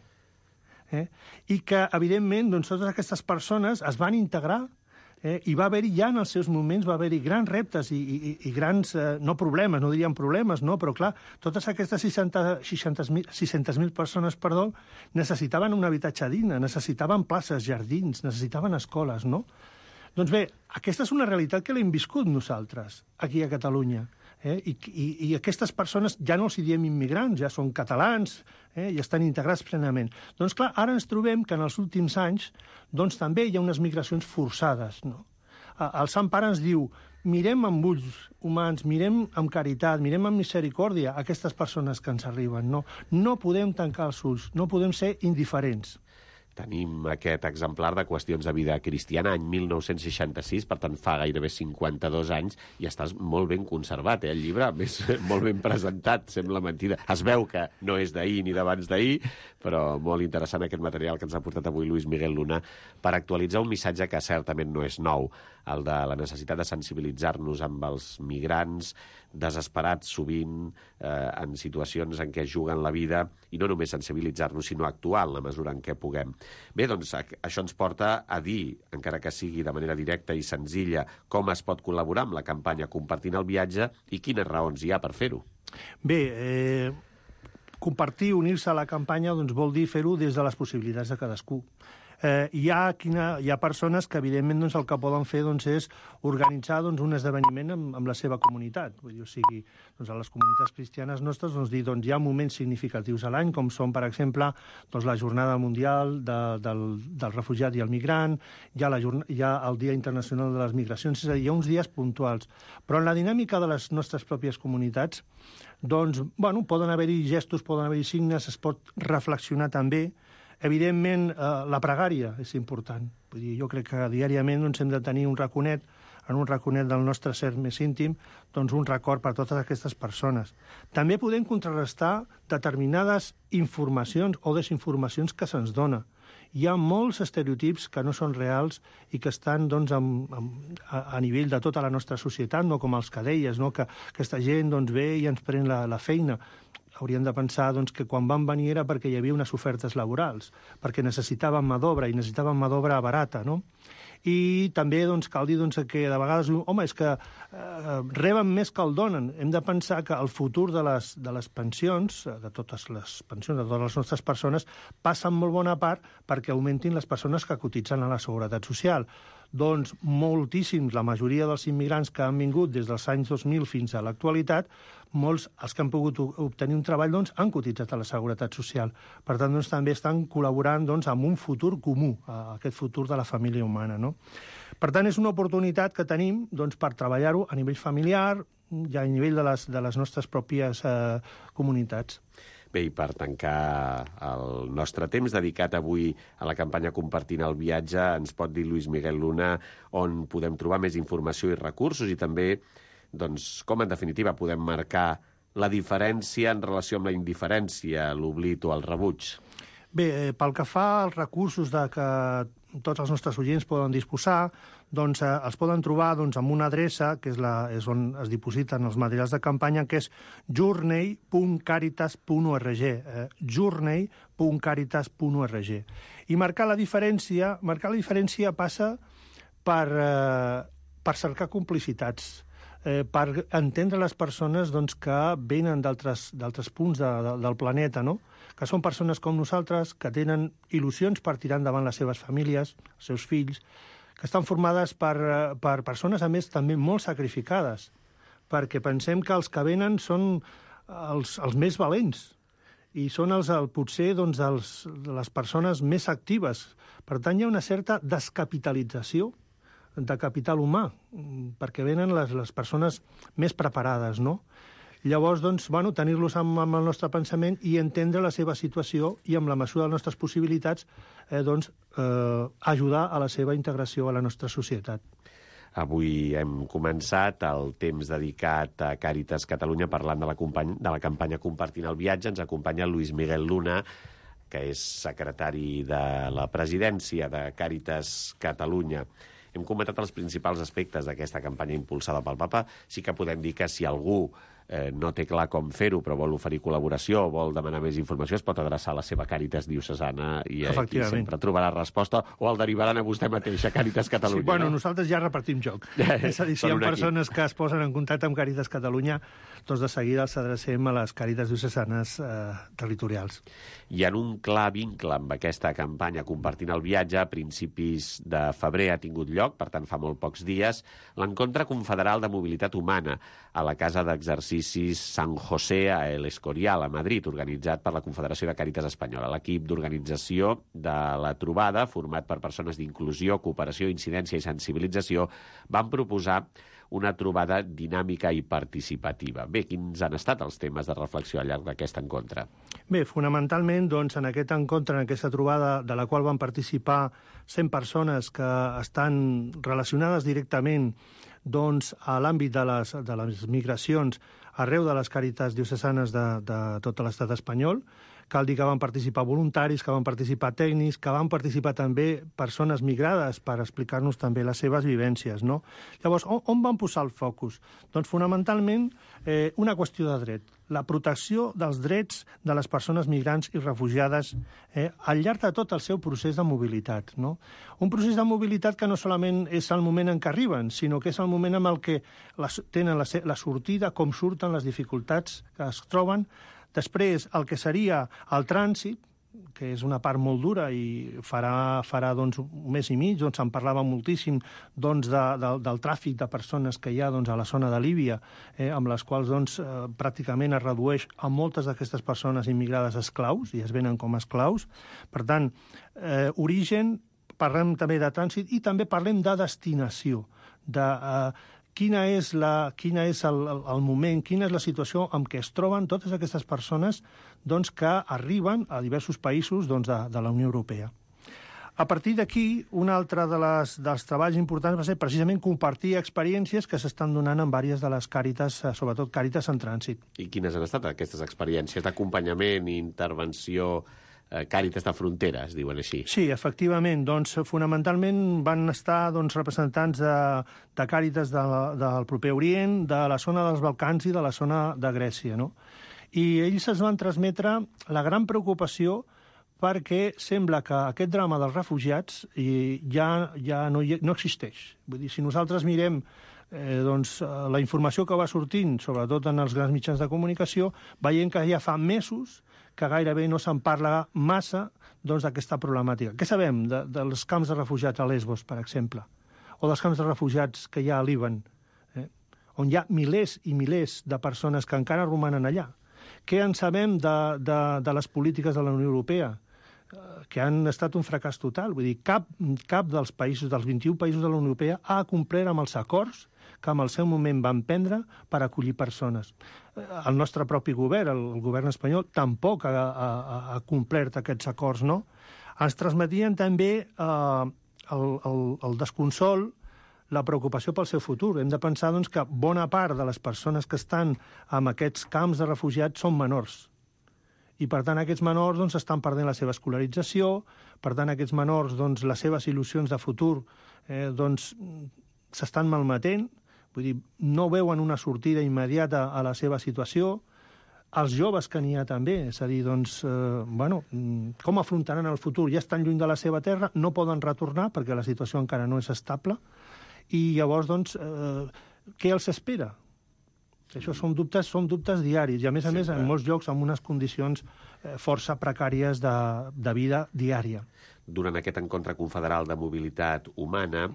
Eh? I que, evidentment, doncs, totes aquestes persones es van integrar. Eh, I va haver-hi ja en els seus moments, va haver-hi grans reptes i, i, i grans, eh, no problemes, no diríem problemes, no? Però clar, totes aquestes sis-centes mil persones, perdó, necessitaven un habitatge digne, necessitaven places, jardins, necessitaven escoles, no? Doncs bé, aquesta és una realitat que l'hem viscut nosaltres, aquí a Catalunya. Eh? I, i, I aquestes persones ja no els diem immigrants, ja són catalans, eh? I estan integrats plenament. Doncs clar, ara ens trobem que en els últims anys doncs, també hi ha unes migracions forçades. No? El Sant Pare ens diu, mirem amb ulls humans, mirem amb caritat, mirem amb misericòrdia aquestes persones que ens arriben. No, no podem tancar els ulls, no podem ser indiferents. Tenim aquest exemplar de Qüestions de vida cristiana, any mil nou-cents seixanta-sis, per tant fa gairebé cinquanta-dos anys, i estàs molt ben conservat, eh, el llibre, més molt ben presentat, sembla mentida. Es veu que no és d'ahir ni d'abans d'ahir, però molt interessant aquest material que ens ha portat avui Luis Miguel Luna per actualitzar un missatge que certament no és nou, el de la necessitat de sensibilitzar-nos amb els migrants desesperats sovint eh, en situacions en què juguen la vida, i no només sensibilitzar-nos, sinó actuar en la mesura en què puguem. Bé, doncs això ens porta a dir, encara que sigui de manera directa i senzilla, com es pot col·laborar amb la campanya Compartint el viatge i quines raons hi ha per fer-ho. Bé, eh, compartir, unir-se a la campanya, doncs vol dir fer-ho des de les possibilitats de cadascú. Eh, hi, ha quina, hi ha persones que, evidentment, doncs, el que poden fer doncs, és organitzar doncs, un esdeveniment amb, amb la seva comunitat. Vull dir, o sigui, doncs, a les comunitats cristianes nostres doncs, dir, doncs, hi ha moments significatius a l'any, com són, per exemple, doncs, la Jornada Mundial de, del, del Refugiat i el Migrant, hi ha, la, hi ha el Dia Internacional de les Migracions, és a dir, hi ha uns dies puntuals. Però en la dinàmica de les nostres pròpies comunitats, doncs, bueno, poden haver-hi gestos, poden haver-hi signes, es pot reflexionar també. Evidentment, eh, la pregària és important. Vull dir, jo crec que diàriament doncs, hem de tenir un raconet, en un raconet del nostre ser més íntim, doncs un record per totes aquestes persones. També podem contrarrestar determinades informacions o desinformacions que se'ns dona. Hi ha molts estereotips que no són reals i que estan doncs, amb, amb, a, a nivell de tota la nostra societat, no com els que deies, no? que aquesta gent doncs, ve i ens pren la, la feina. Hauríem de pensar doncs, que quan van venir era perquè hi havia unes ofertes laborals, perquè necessitaven mà d'obra i necessitaven mà d'obra barata, no? I també doncs, cal dir doncs, que de vegades, home, és que eh, reben més que el donen. Hem de pensar que el futur de les, de les pensions, de totes les pensions, de totes les nostres persones, passa en molt bona part perquè augmentin les persones que cotitzen a la Seguretat Social. Doncs moltíssims, la majoria dels immigrants que han vingut des dels anys dos mil fins a l'actualitat, molts, els que han pogut obtenir un treball, doncs, han cotitzat a la Seguretat Social. Per tant, doncs, també estan col·laborant doncs, amb un futur comú, aquest futur de la família humana. No? Per tant, és una oportunitat que tenim doncs, per treballar-ho a nivell familiar i a nivell de les, de les nostres pròpies eh, comunitats. Bé, i per tancar el nostre temps dedicat avui a la campanya Compartint el viatge, ens pot dir Luis Miguel Luna on podem trobar més informació i recursos i també doncs, com, en definitiva, podem marcar la diferència en relació amb la indiferència, l'oblit o el rebuig? Bé, eh, pel que fa als recursos de que tots els nostres oients poden disposar, doncs eh, els poden trobar doncs, amb una adreça, que és, la, és on es dipositen els materials de campanya, que és journey punt caritas punt org. Eh, journey punt caritas punt org. I marcar la diferència, marcar la diferència passa per, eh, per cercar complicitats, eh, per entendre les persones doncs, que venen d'altres punts de, de, del planeta, no? Que són persones com nosaltres, que tenen il·lusions per tirar endavant les seves famílies, els seus fills, que estan formades per, per persones, a més, també molt sacrificades, perquè pensem que els que venen són els, els més valents i són els, el, potser doncs, els, les persones més actives. Per tant, hi ha una certa descapitalització de capital humà, perquè venen les, les persones més preparades, no? Llavors, doncs, bueno, tenir-los amb, amb el nostre pensament i entendre la seva situació i, amb la mesura de les nostres possibilitats, eh, doncs, eh, ajudar a la seva integració a la nostra societat. Avui hem començat el temps dedicat a Càritas Catalunya parlant de la, de la campanya Compartint el viatge. Ens acompanya Luis Miguel Luna, que és secretari de la presidència de Càritas Catalunya. Hem comentat els principals aspectes d'aquesta campanya impulsada pel Papa. Sí que podem dir que si algú eh, no té clar com fer-ho, però vol oferir col·laboració o vol demanar més informació, es pot adreçar a la seva Càritas diocesana i aquí sempre trobarà resposta, o el derivaran a vostè mateix, a Càritas Catalunya. Sí, bueno, no? Nosaltres ja repartim joc. És a dir, si hi ha persones que es posen en contacte amb Càritas Catalunya, doncs de seguida els adrecem a les Càritas diocesanes eh, territorials. I en un clar vincle amb aquesta campanya Compartint el viatge, a principis de febrer ha tingut lloc, per tant fa molt pocs dies, l'Encontre Confederal de Mobilitat Humana a la Casa d'Exercicis San José a El Escorial, a Madrid, organitzat per la Confederació de Càritas Espanyola. L'equip d'organització de la trobada, format per persones d'inclusió, cooperació, incidència i sensibilització, van proposar una trobada dinàmica i participativa. Bé, quins han estat els temes de reflexió al llarg d'aquest encontre? Bé, fonamentalment, doncs, en aquest encontre, en aquesta trobada, de la qual van participar cent persones que estan relacionades directament doncs, a l'àmbit de les, de les migracions arreu de les càritas diocesanes de, de tot l'estat espanyol. Cal dir que van participar voluntaris, que van participar tècnics, que van participar també persones migrades per explicar-nos també les seves vivències, no? Llavors, on, on van posar el focus? Doncs fonamentalment eh, una qüestió de dret, la protecció dels drets de les persones migrants i refugiades eh, al llarg de tot el seu procés de mobilitat, no? Un procés de mobilitat que no solament és el moment en què arriben, sinó que és el moment en el que les, tenen la, la sortida, com surten les dificultats que es troben. Després, el que seria el trànsit, que és una part molt dura i farà, farà doncs, un mes i mig, doncs, se'n parlava moltíssim doncs, de, de, del tràfic de persones que hi ha doncs, a la zona de Líbia, eh, amb les quals doncs, eh, pràcticament es redueix a moltes d'aquestes persones immigrades esclaus, i es venen com a esclaus. Per tant, eh, origen, parlem també de trànsit i també parlem de destinació, de... Eh, Quina és, la, quina és el, el, el moment, quina és la situació en què es troben totes aquestes persones doncs, que arriben a diversos països doncs, de, de la Unió Europea. A partir d'aquí, un altre de les, dels treballs importants va ser precisament compartir experiències que s'estan donant en diverses de les càritas, sobretot càritas en trànsit. I quines han estat aquestes experiències d'acompanyament i intervenció Càritas de frontera, es diuen així? Sí, efectivament. Doncs, fonamentalment van estar doncs, representants de, de Càritas de, del proper Orient, de la zona dels Balcans i de la zona de Grècia, no? I ells es van transmetre la gran preocupació perquè sembla que aquest drama dels refugiats ja, ja no, no existeix. Vull dir, si nosaltres mirem eh, doncs, la informació que va sortint, sobretot en els grans mitjans de comunicació, veiem que ja fa mesos que gairebé no se'n parla massa doncs, d'aquesta problemàtica. Què sabem de, dels camps de refugiats a Lesbos, per exemple? O dels camps de refugiats que hi ha a Líban, eh? On hi ha milers i milers de persones que encara romanen allà? Què en sabem de, de, de les polítiques de la Unió Europea? Que han estat un fracàs total. Vull dir, cap, cap dels països, dels vint-i-un països de la Unió Europea, ha complert amb els acords que en el seu moment van prendre per acollir persones. El nostre propi govern, el govern espanyol, tampoc ha, ha, ha complert aquests acords, no? Ens transmetien també eh, el, el, el desconsol, la preocupació pel seu futur. Hem de pensar doncs, que bona part de les persones que estan en aquests camps de refugiats són menors. I, per tant, aquests menors doncs, estan perdent la seva escolarització, per tant, aquests menors, doncs, les seves il·lusions de futur eh, doncs, s'estan malmetent, vull dir, no veuen una sortida immediata a la seva situació. Els joves que n'hi ha també, és a dir, doncs, eh, bueno, com afrontaran el futur? Ja estan lluny de la seva terra, no poden retornar perquè la situació encara no és estable, i llavors, doncs, eh, què els espera? Això són dubtes, són dubtes diaris, i a més a més, en molts llocs, amb unes condicions eh, força precàries de, de vida diària. Durant aquest encontre confederal de mobilitat humana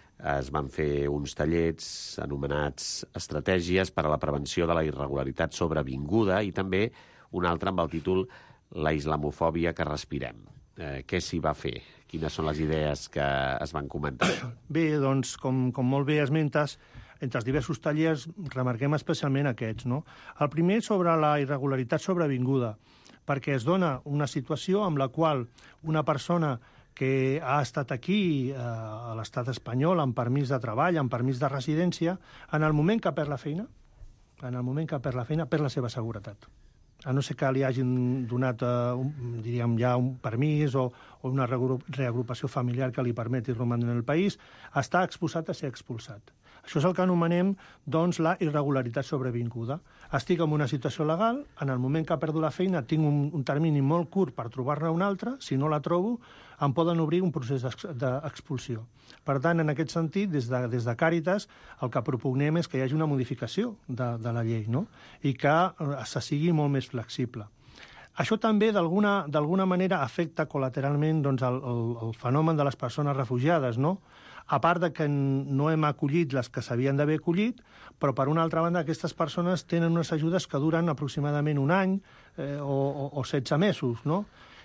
es van fer uns tallers anomenats Estratègies per a la prevenció de la irregularitat sobrevinguda i també un altre amb el títol La islamofòbia que respirem. Eh, què s'hi va fer? Quines són les idees que es van comentar? Bé, doncs, com, com molt bé esmentes, entre els diversos tallers remarquem especialment aquests, no? El primer sobre la irregularitat sobrevinguda, perquè es dona una situació amb la qual una persona que ha estat aquí, eh, a l'estat espanyol, amb permís de treball, amb permís de residència, en el moment que perd la feina, en el moment que perd la feina, perd la seva seguretat. A no ser que li hagin donat, eh, un, diríem, ja un permís o, o una reagrupació familiar que li permeti romandre en el país, està exposat a ser expulsat. Això és el que anomenem, doncs, la irregularitat sobrevinguda. Estic en una situació legal, en el moment que perdo la feina tinc un, un termini molt curt per trobar-ne una altra, si no la trobo, em poden obrir un procés d'expulsió. Per tant, en aquest sentit, des de, des de Càritas, el que propugnem és que hi hagi una modificació de, de la llei, no? I que se sigui molt més flexible. Això també, d'alguna d'alguna manera, afecta col·lateralment doncs, el, el, el fenomen de les persones refugiades, no? A part de que no hem acollit les que s'havien d'haver acollit, però, per una altra banda, aquestes persones tenen unes ajudes que duren aproximadament un any eh, o, o, o setze mesos, no?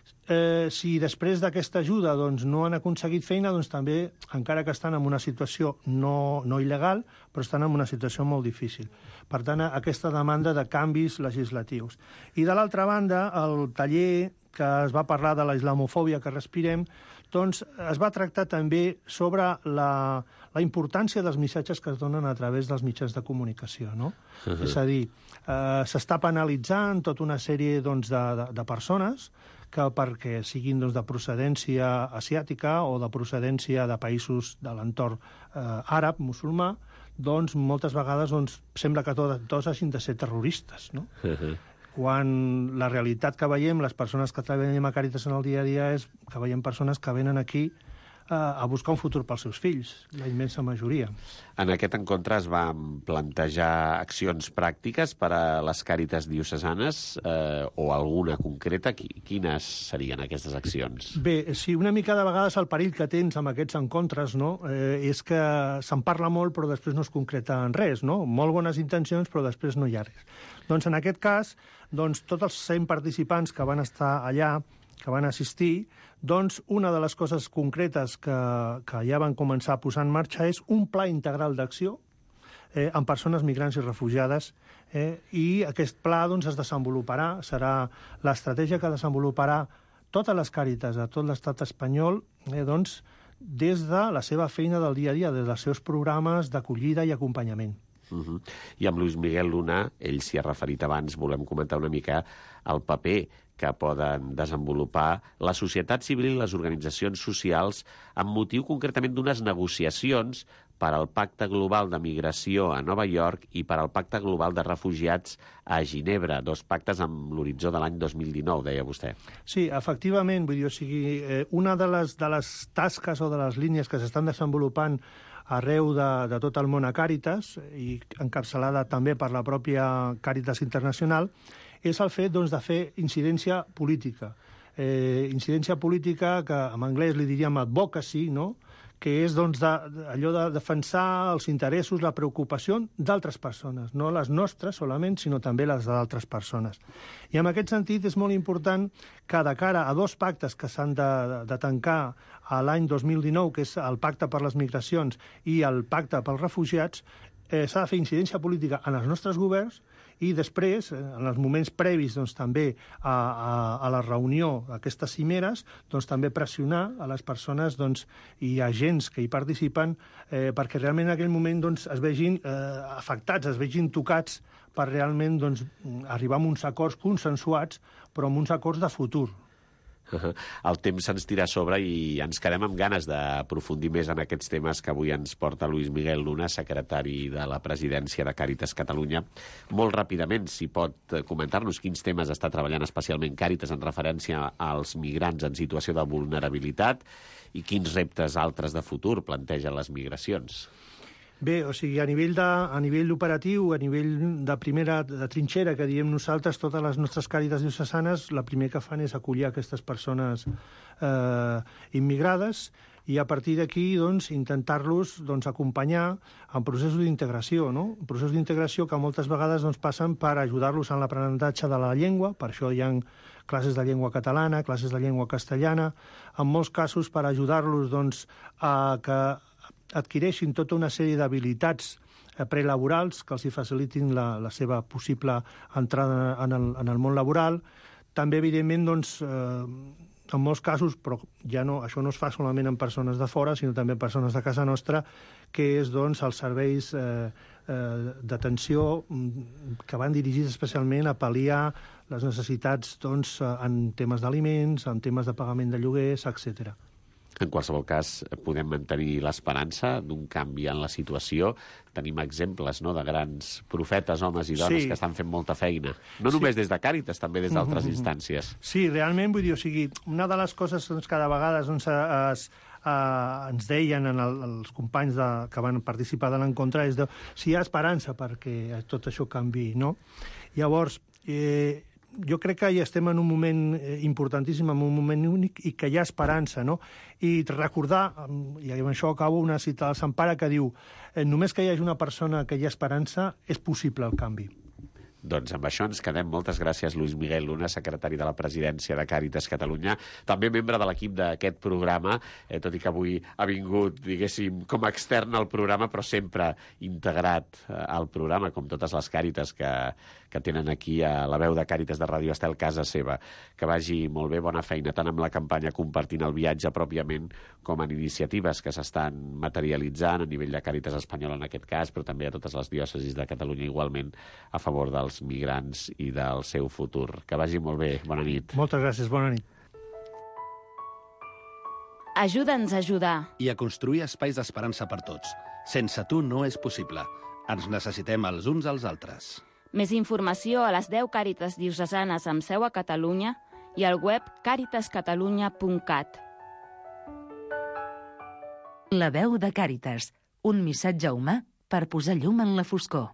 Eh, si després d'aquesta ajuda doncs, no han aconseguit feina, doncs també, encara que estan en una situació no, no il·legal, però estan en una situació molt difícil. Per tant, aquesta demanda de canvis legislatius. I de l'altra banda, el taller que es va parlar de la islamofòbia que respirem, doncs es va tractar també sobre la, la importància dels missatges que es donen a través dels mitjans de comunicació, no? Uh-huh. És a dir, eh, s'està penalitzant tota una sèrie doncs, de, de, de persones que perquè siguin doncs, de procedència asiàtica o de procedència de països de l'entorn eh, àrab, musulmà, doncs moltes vegades doncs, sembla que tots, tots hagin de ser terroristes, no? Uh-huh. Quan la realitat que veiem, les persones que treballem a Càritas en el dia a dia, és que veiem persones que venen aquí eh, a buscar un futur pels seus fills, la immensa majoria. En aquest encontre es van plantejar accions pràctiques per a les Càritas diocesanes eh, o alguna concreta. Quines serien aquestes accions? Bé, sí, una mica de vegades el perill que tens amb aquests encontres, no?, eh, és que se'n parla molt però després no es concreta en res, no? Molt bones intencions però després no hi ha res. Doncs en aquest cas, doncs, tots els cent participants que van estar allà, que van assistir, doncs una de les coses concretes que, que ja van començar a posar en marxa és un pla integral d'acció eh, amb persones migrants i refugiades, eh, i aquest pla doncs, es desenvoluparà, serà l'estratègia que desenvoluparà totes les Càritas de tot l'estat espanyol, eh, doncs, des de la seva feina del dia a dia, des dels seus programes d'acollida i acompanyament. Uh-huh. I amb Luis Miguel Luna, ell s'hi ha referit abans, volem comentar una mica el paper que poden desenvolupar la societat civil i les organitzacions socials amb motiu concretament d'unes negociacions per al Pacte Global de Migració a Nova York i per al Pacte Global de Refugiats a Ginebra, dos pactes amb l'horitzó de l'any dos mil dinou, deia vostè. Sí, efectivament, vull dir, o sigui, eh, una de les, de les tasques o de les línies que s'estan desenvolupant arreu de, de tot el món a Càritas, i encapçalada també per la pròpia Càritas Internacional, és el fet doncs, de fer incidència política. Eh, incidència política que en anglès li diríem advocacy, no?, que és doncs, de, de, allò de defensar els interessos, la preocupació d'altres persones, no les nostres solament, sinó també les d'altres persones. I en aquest sentit és molt important que de cara a dos pactes que s'han de, de, de tancar a l'any dos mil dinou, que és el Pacte per les Migracions i el Pacte pels Refugiats, eh, s'ha de fer incidència política en els nostres governs i després, en els moments previs doncs, també a, a, a la reunió d'aquestes cimeres, doncs, també pressionar a les persones doncs, i agents que hi participen eh, perquè realment en aquell moment doncs, es vegin eh, afectats, es vegin tocats per realment doncs, arribar a uns acords consensuats, però amb uns acords de futur. El temps se'ns tira a sobre i ens quedem amb ganes d'aprofundir més en aquests temes que avui ens porta Luis Miguel Luna, secretari de la presidència de Càritas Catalunya. Molt ràpidament, si pot comentar-nos quins temes està treballant especialment Càritas en referència als migrants en situació de vulnerabilitat i quins reptes altres de futur plantegen les migracions. Bé, o sigui, a nivell de, a nivell operatiu, a nivell de primera de trinxera, que diem nosaltres, totes les nostres Càritas diocesanes, la primer que fan és acollir aquestes persones eh, immigrades i a partir d'aquí doncs, intentar-los doncs, acompanyar en processos d'integració, no? Processos d'integració que moltes vegades doncs, passen per ajudar-los en l'aprenentatge de la llengua, per això hi ha classes de llengua catalana, classes de llengua castellana, en molts casos per ajudar-los doncs, a que adquireixin tota una sèrie d'habilitats prelaborals que els hi facilitin la, la seva possible entrada en el, en el món laboral. També, evidentment, doncs, eh, en molts casos, però ja no, això no es fa solament en persones de fora, sinó també en persones de casa nostra, que és doncs, els serveis eh, eh, d'atenció que van dirigits especialment a pal·liar les necessitats doncs, en temes d'aliments, en temes de pagament de lloguers, etcètera. En qualsevol cas, podem mantenir l'esperança d'un canvi en la situació. Tenim exemples, no?, de grans profetes, homes i dones, sí, que estan fent molta feina. No sí, només des de Càritas, també des d'altres mm-hmm. instàncies. Sí, realment, vull dir, o sigui, una de les coses doncs, que de vegades doncs, es, eh, ens deien en el, els companys de, que van participar de l'encontre és de, si hi ha esperança perquè tot això canvi, no? Llavors, eh, jo crec que ja estem en un moment importantíssim, en un moment únic, i que hi ha esperança, no? I recordar, i amb això acabo, una cita del Sant Pare que diu només que hi hagi una persona que hi ha esperança, és possible el canvi. Doncs amb això ens quedem. Moltes gràcies, Luis Miguel Luna, secretari de la presidència de Càritas Catalunya, també membre de l'equip d'aquest programa, eh, tot i que avui ha vingut, diguéssim, com a extern al programa, però sempre integrat eh, al programa, com totes les Càritas que, que tenen aquí a la veu de Càritas de Ràdio Estel, casa seva. Que vagi molt bé, bona feina, tant amb la campanya Compartint el viatge pròpiament, com en iniciatives que s'estan materialitzant a nivell de Càritas Espanyola en aquest cas, però també a totes les diòcesis de Catalunya igualment a favor dels migrants i del seu futur. Que vagi molt bé. Bona nit. Moltes gràcies. Bona nit. Ajuda'ns a ajudar. I a construir espais d'esperança per tots. Sense tu no és possible. Ens necessitem els uns als altres. Més informació a les deu Càritas diocesanes amb seu a Catalunya i al web càritas catalunya punt cat. La veu de Càritas, un missatge humà per posar llum en la foscor.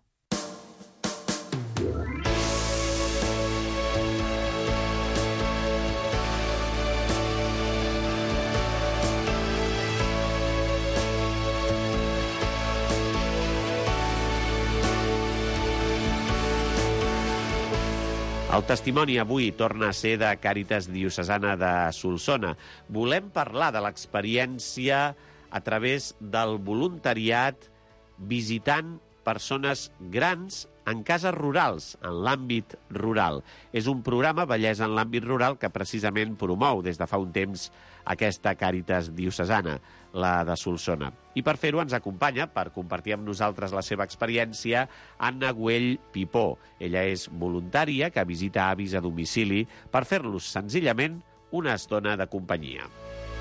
El testimoni avui torna a ser de Càritas Diocesana de Solsona. Volem parlar de l'experiència a través del voluntariat visitant persones grans en cases rurals, en l'àmbit rural. És un programa Bellesa en l'àmbit rural que precisament promou des de fa un temps aquesta Càritas Diocesana, la de Solsona. I per fer-ho ens acompanya, per compartir amb nosaltres la seva experiència, Anna Güell Pipó. Ella és voluntària que visita avis a domicili per fer-los senzillament una estona de companyia.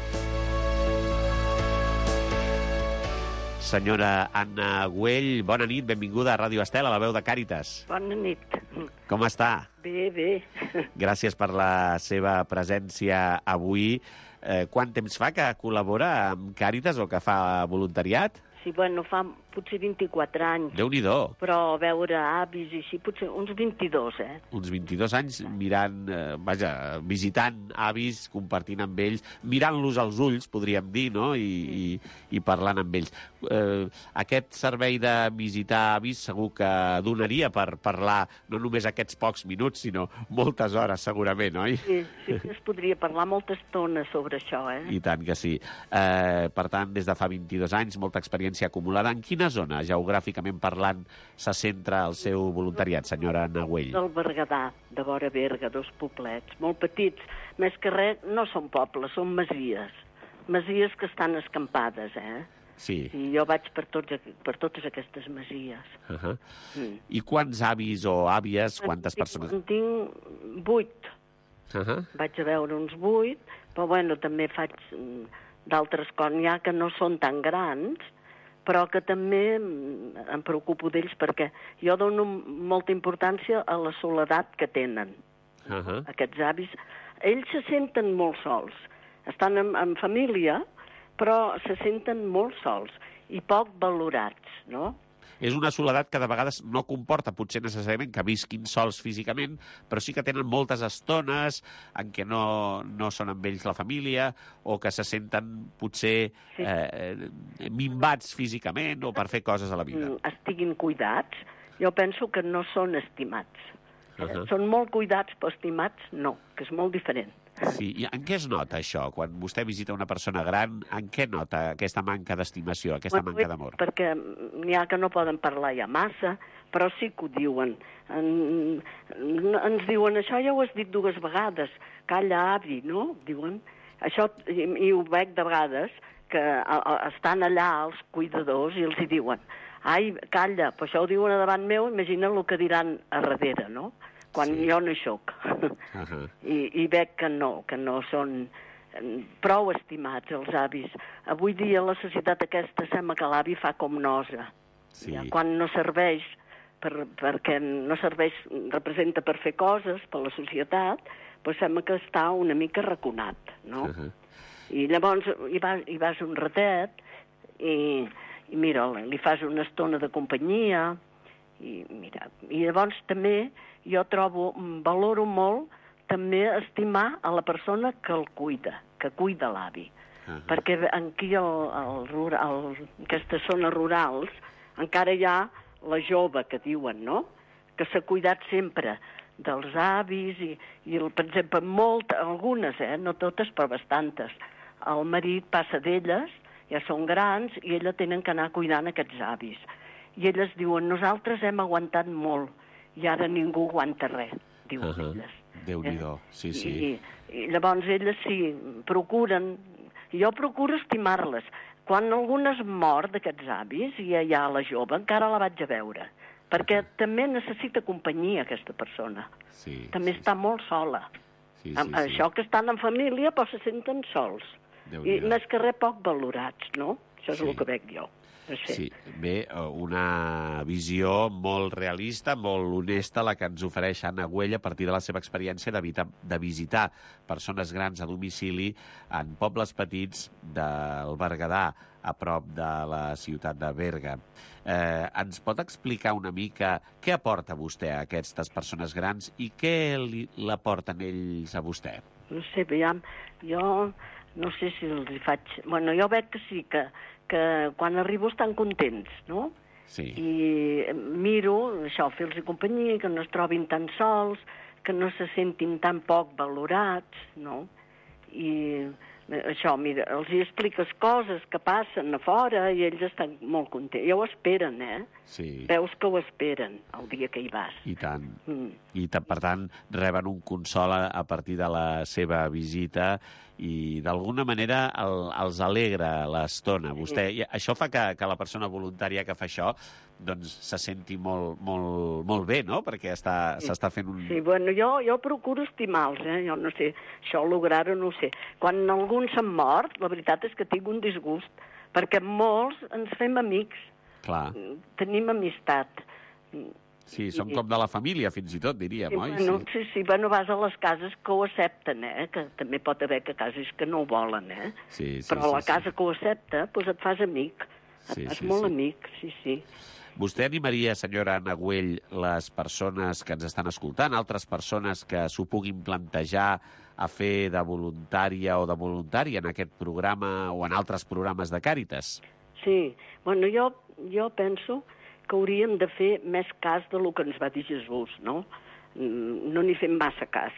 Senyora Anna Güell, bona nit, benvinguda a Ràdio Estel, a la veu de Càritas. Bona nit. Com està? Bé, bé. Gràcies per la seva presència avui. Eh, quant temps fa que col·labora amb Càritas o que fa voluntariat? Sí, bueno, fa potser vint-i-quatre anys. Déu-n'hi-do. Però veure avis i així, potser uns vint-i-dos, eh? Uns vint-i-dos anys mirant, eh, vaja, visitant avis, compartint amb ells, mirant-los als ulls, podríem dir, no?, i, i, i parlant amb ells. Eh, aquest servei de visitar avis segur que donaria per parlar no només aquests pocs minuts, sinó moltes hores, segurament, oi? Sí, sí que es podria parlar molta estona sobre això, eh? I tant que sí. Eh, per tant, des de fa vint-i-dos anys, molta experiència acumulada. En quina zona, geogràficament parlant, se centra el seu voluntariat, senyora Anna Güell? Del Berguedà, de vora Berga, dos poblets, molt petits. Més que res, no són pobles, són masies. Masies que estan escampades, eh? Sí. I jo vaig per, tots, per totes aquestes masies. Uh -huh. Mm. I quants avis o àvies, quantes en persones? En tinc vuit. Uh -huh. Vaig a veure uns vuit, però bueno, també faig d'altres coses. N'hi ha que no són tan grans, però que també em preocupo d'ells perquè jo dono molta importància a la soledat que tenen, uh -huh. aquests avis. Ells se senten molt sols. Estan en, en família, però se senten molt sols i poc valorats, no? És una soledat que de vegades no comporta potser necessàriament que visquin sols físicament, però sí que tenen moltes estones en què no, no són amb ells la família o que se senten potser sí. eh, minvats físicament o per fer coses a la vida. Estiguin cuidats. Jo penso que no són estimats. Uh -huh. Són molt cuidats, però estimats no, que és molt diferent. Sí, i en què es nota això? Quan vostè visita una persona gran, en què nota aquesta manca d'estimació, aquesta bueno, manca d'amor? Perquè n'hi ha que no poden parlar ja massa, però sí que ho diuen. En, ens diuen, això ja ho has dit dues vegades, calla, avi, no? Diuen. Això, i, i ho veig de vegades, que a, a, estan allà els cuidadors i els hi diuen, ai, calla, però això ho diuen a davant meu, imagina el que diran a darrere, no? Quan sí. jo no hi soc. Uh -huh. I, I veig que no, que no són prou estimats els avis. Avui dia la societat aquesta sembla que l'avi fa com nosa. Sí. Ja, quan no serveix, per, perquè no serveix, representa per fer coses per la societat, doncs sembla que està una mica raconat, no? Uh -huh. I llavors hi vas, hi vas un ratet i, i mira, li fas una estona de companyia i mira, i llavors també jo trobo, valoro molt també estimar a la persona que el cuida, que cuida l'avi. Uh -huh. Perquè aquí al, al rural, en aquestes zones rurals encara hi ha la jove que diuen, no? que s'ha cuidat sempre dels avis, i, i el, per exemple, molt, algunes, eh, no totes, però bastantes. El marit passa d'elles, ja són grans, i ella tenen que anar cuidant aquests avis. I elles diuen, nosaltres hem aguantat molt, i ara ningú aguanta res, diuen uh-huh. elles. Déu-n'hi-do, eh? sí, sí. I, I llavors elles sí, procuren, jo procuro estimar-les. Quan alguna es mor d'aquests avis, i hi ha la jove, encara la vaig a veure, perquè uh-huh. també necessita companyia aquesta persona. Sí, també sí, està sí. molt sola. Sí, sí, amb sí. Això que estan en família, però se senten sols. I més que res poc valorats, no? Això és sí. el que veig jo. Sí, bé, una visió molt realista, molt honesta, la que ens ofereix Anna Güell a partir de la seva experiència de, de visitar persones grans a domicili en pobles petits del Berguedà, a prop de la ciutat de Berga. Eh, ens pot explicar una mica què aporta vostè a aquestes persones grans i què li, l'aporten ells a vostè? No sé, aviam, jo no sé si els hi faig... Bueno, jo veig que sí, que que quan arribo estan contents, no? Sí. I miro, això, fer-los companyia, que no es trobin tan sols, que no se sentin tan poc valorats, no? I això, mira, els hi expliques coses que passen a fora i ells estan molt contents. Ja ho esperen, eh? Sí. Veus que ho esperen el dia que hi vas. I tant. Mm. I per tant, reben un consol a partir de la seva visita i d'alguna manera el, els alegra l'estona. Vostè, i això fa que, que la persona voluntària que fa això doncs se senti molt, molt, molt bé, no? Perquè s'està fent un... Sí, bueno, jo, jo procuro estimar-los, eh? Jo no sé, això lograr-ho no ho sé. Quan algun se'n mort, la veritat és que tinc un disgust, perquè molts ens fem amics. Clar. Tenim amistat. Sí, són com de la família, fins i tot, diríem, sí, oi? Bueno, sí, sí, bueno, vas a les cases que ho accepten, eh? Que també pot haver que cases que no ho volen, eh? Sí, sí, Però sí, la casa sí. que ho accepta, doncs et fas amic. Sí, et fas sí, molt sí. amic, sí, sí. Vostè animaria, senyora Anna Güell, les persones que ens estan escoltant, altres persones que s'ho puguin plantejar a fer de voluntària o de voluntari en aquest programa o en altres programes de Càritas? Sí, bueno, jo, jo penso que hauríem de fer més cas de lo que ens va dir Jesús, no? No n'hi fem massa cas.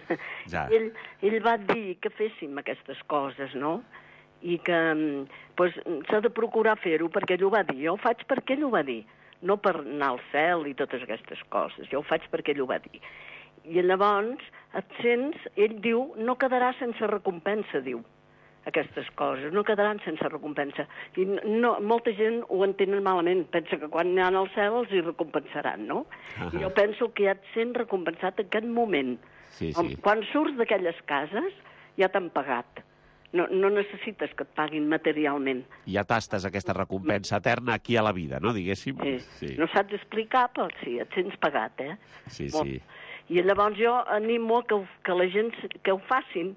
Ja. Ell, ell va dir que féssim aquestes coses, no? I que pues, s'ha de procurar fer-ho perquè ell ho va dir. Jo ho faig perquè ell ho va dir, no per anar al cel i totes aquestes coses. Jo ho faig perquè ell ho va dir. I llavors, et sents, ell diu, no quedarà sense recompensa, diu, aquestes coses, no quedaran sense recompensa. I no, molta gent ho entenen malament, pensa que quan anan al cel els hi recompensaran, no? Uh -huh. Jo penso que ja et sents recompensat en aquest moment. Sí, sí. Quan surts d'aquelles cases, ja t'han pagat. No, no necessites que et paguin materialment. Ja tastes aquesta recompensa eterna aquí a la vida, no, diguéssim? Sí. Sí. No saps explicar, però sí, et sents pagat, eh? Sí, Molt. sí. I llavors jo animo que, que la gent que ho facin,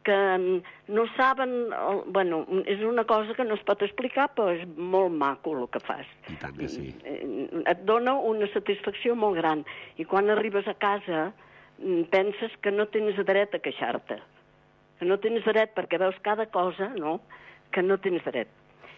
que no saben... Bueno, és una cosa que no es pot explicar, però és molt maco el que fas. I tant que sí. Et dona una satisfacció molt gran. I quan arribes a casa penses que no tens dret a queixar-te. Que no tens dret perquè veus cada cosa, no?, que no tens dret.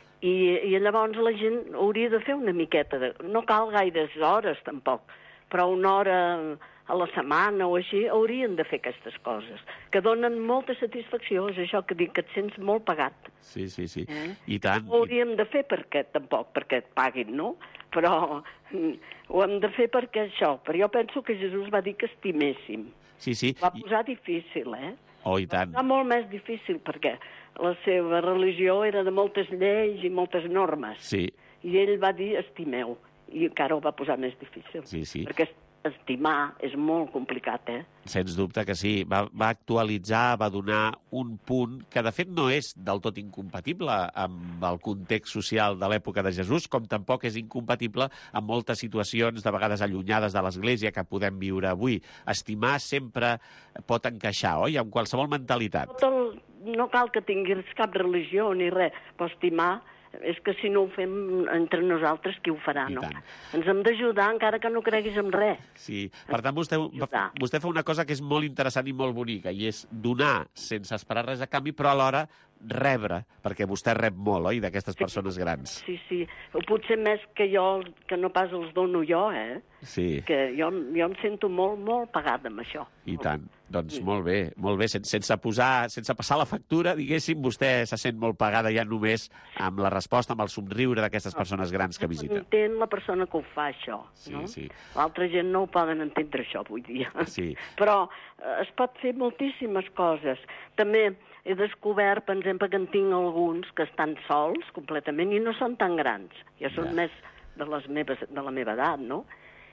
I, i llavors la gent hauria de fer una miqueta de... No cal gaires hores, tampoc, però una hora a la setmana o així haurien de fer aquestes coses, que donen molta satisfacció, és això que dic, que et sents molt pagat. Sí, sí, sí. Eh? I tant. Ho hauríem de fer perquè, tampoc, perquè et paguin, no? Però mm, ho hem de fer perquè això, però jo penso que Jesús va dir que estiméssim. Sí, sí. Va posar difícil, eh? Oh, i tant. Va molt més difícil, perquè la seva religió era de moltes lleis i moltes normes. Sí. I ell va dir, estimeu, i encara ho va posar més difícil. Sí, sí. Perquè estimar és molt complicat, eh? Sens dubte que sí. Va, va actualitzar, va donar un punt que, de fet, no és del tot incompatible amb el context social de l'època de Jesús, com tampoc és incompatible amb moltes situacions, de vegades allunyades de l'Església, que podem viure avui. Estimar sempre pot encaixar, oi?, amb qualsevol mentalitat. Tot el... No cal que tinguis cap religió ni res, però estimar és que si no ho fem entre nosaltres, qui ho farà, no? Ens hem d'ajudar encara que no creguis en res. Sí, per tant, vostè, vostè fa una cosa que és molt interessant i molt bonica, i és donar sense esperar res a canvi, però alhora rebre, perquè vostè rep molt, oi, d'aquestes persones grans. Sí, sí. Potser més que jo, que no pas els dono jo, eh? Sí. Que jo, jo em sento molt, molt pagada amb això. I tant. Doncs molt bé, molt bé. Sense, sense posar, sense passar la factura, diguéssim, vostè se sent molt pagada ja només amb la resposta, amb el somriure d'aquestes persones grans que visiten. Entén la persona que ho fa, això, sí, no? Sí. L'altra gent no ho poden entendre, això, vull dir. Sí. Però eh, es pot fer moltíssimes coses. També he descobert, per exemple, que en tinc alguns que estan sols completament i no són tan grans. Ja són Ja. més de, les meves, de la meva edat, no?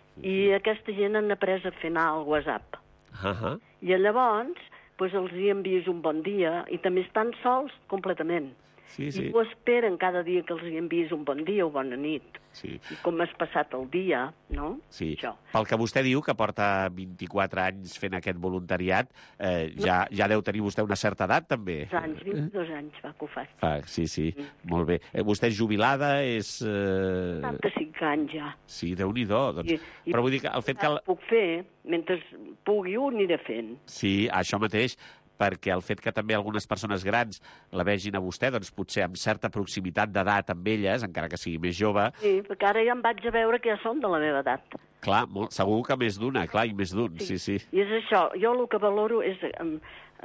I aquesta gent han après a fer anar al WhatsApp. Uh -huh. I llavors doncs els hi envies un bon dia i també estan sols completament. Sí, sí. I ho esperen cada dia que els hi envies un bon dia o bona nit. Sí. I com has passat el dia, no? Sí. Això. Pel que vostè diu, que porta vint-i-quatre anys fent aquest voluntariat, eh, ja, ja deu tenir vostè una certa edat, també. Dos anys, vint-i-dos anys fa que ho faig. Fa, sí, sí, mm. molt bé. Eh, vostè és jubilada, és... Eh... setanta-cinc anys ja. Sí, Déu-n'hi-do. Doncs... I, i Però vull dir que el fet que... El... Puc fer, mentre pugui ho aniré fent. Sí, això mateix, perquè el fet que també algunes persones grans la vegin a vostè, doncs potser amb certa proximitat d'edat amb elles, encara que sigui més jove... Sí, perquè ara ja em vaig a veure que ja són de la meva edat. Clar, molt, segur que més d'una, clar, i més d'un, sí. sí, sí. I és això, jo el que valoro és... Em,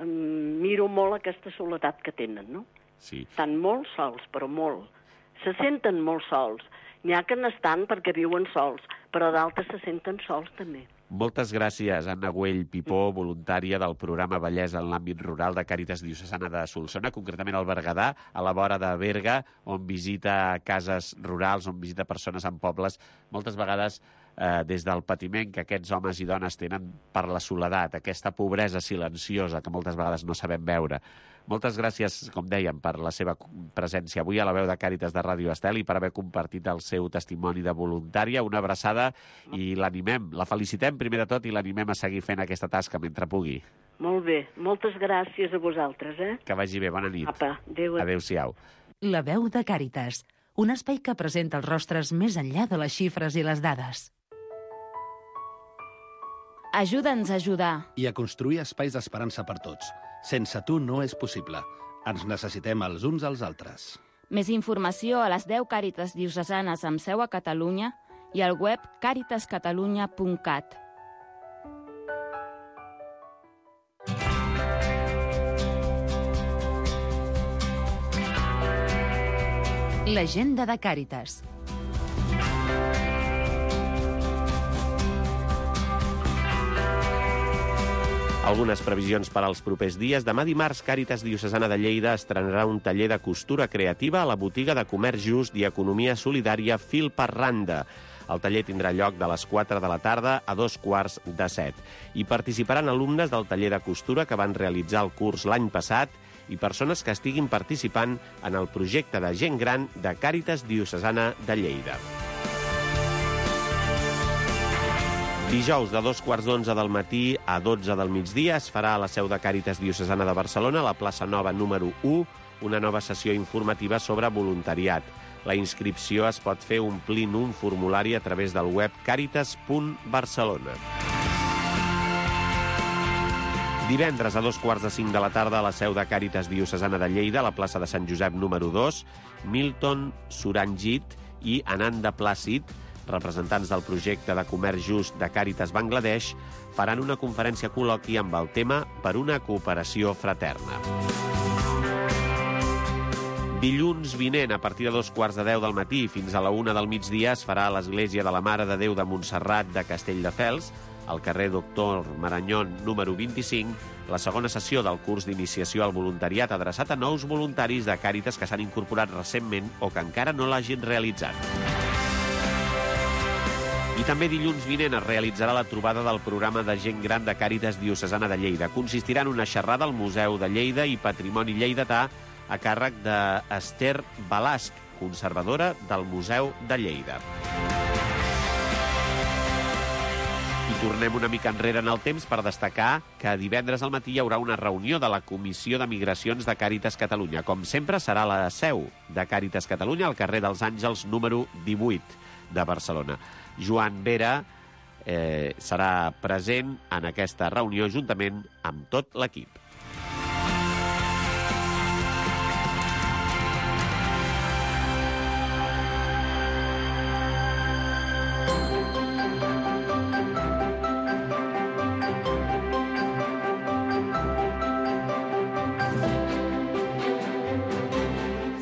em miro molt aquesta soledat que tenen, no? Sí. Estan molt sols, però molt. Se senten molt sols. N'hi ha que n'estan perquè viuen sols, però d'altres se senten sols també. Moltes gràcies, Anna Güell Pipó, voluntària del programa Bellesa en l'àmbit rural de Càritas Diocesana de Solsona, concretament al Berguedà, a la vora de Berga, on visita cases rurals, on visita persones en pobles, moltes vegades eh, des del patiment que aquests homes i dones tenen per la soledat, aquesta pobresa silenciosa que moltes vegades no sabem veure. Moltes gràcies, com dèiem, per la seva presència avui a la veu de Càritas de Ràdio Estel i per haver compartit el seu testimoni de voluntària. Una abraçada i l'animem, la felicitem primer de tot i l'animem a seguir fent aquesta tasca mentre pugui. Molt bé, moltes gràcies a vosaltres, eh? Que vagi bé, bona nit. Apa, adéu. Adéu-siau. La veu de Càritas, un espai que presenta els rostres més enllà de les xifres i les dades. Ajuda'ns a ajudar. I a construir espais d'esperança per tots. Sense tu no és possible. Ens necessitem els uns als altres. Més informació a les deu Càritas diocesanes amb seu a Catalunya i al web càritas catalunya punt cat. L'agenda de Càritas. Algunes previsions per als propers dies. Demà dimarts, Càritas Diocesana de Lleida estrenarà un taller de costura creativa a la botiga de comerç just i economia solidària Fil per Randa. El taller tindrà lloc de les quatre de la tarda a dos quarts de set. Hi participaran alumnes del taller de costura que van realitzar el curs l'any passat i persones que estiguin participant en el projecte de gent gran de Càritas Diocesana de Lleida. Dijous, de dos quarts d'onze del matí a dotze del migdia, es farà a la seu de Càritas Diocesana de Barcelona, a la plaça Nova número u, una nova sessió informativa sobre voluntariat. La inscripció es pot fer omplint un formulari a través del web càritas punt barcelona. Divendres, a dos quarts de cinc de la tarda, a la seu de Càritas Diocesana de Lleida, a la plaça de Sant Josep número dos, Milton Suranjit i Ananda Plàcid, representants del projecte de comerç just de Càritas Bangladesh, faran una conferència col·loqui amb el tema Per una cooperació fraterna. Dilluns vinent, a partir de dos quarts de deu del matí fins a la una del migdia, es farà a l'Església de la Mare de Déu de Montserrat de Castelldefels, al carrer Doctor Marañón número vint-i-cinc, la segona sessió del curs d'iniciació al voluntariat adreçat a nous voluntaris de Càritas que s'han incorporat recentment o que encara no l'hagin realitzat. I també dilluns vinent es realitzarà la trobada del programa de gent gran de Càritas Diocesana de Lleida. Consistirà en una xerrada al Museu de Lleida i Patrimoni Lleidatà a càrrec d'Ester Balasc, conservadora del Museu de Lleida. I tornem una mica enrere en el temps per destacar que divendres al matí hi haurà una reunió de la Comissió de Migracions de Càritas Catalunya. Com sempre, serà a la seu de Càritas Catalunya, al carrer dels Àngels número divuit de Barcelona. Joan Vera eh, serà present en aquesta reunió juntament amb tot l'equip.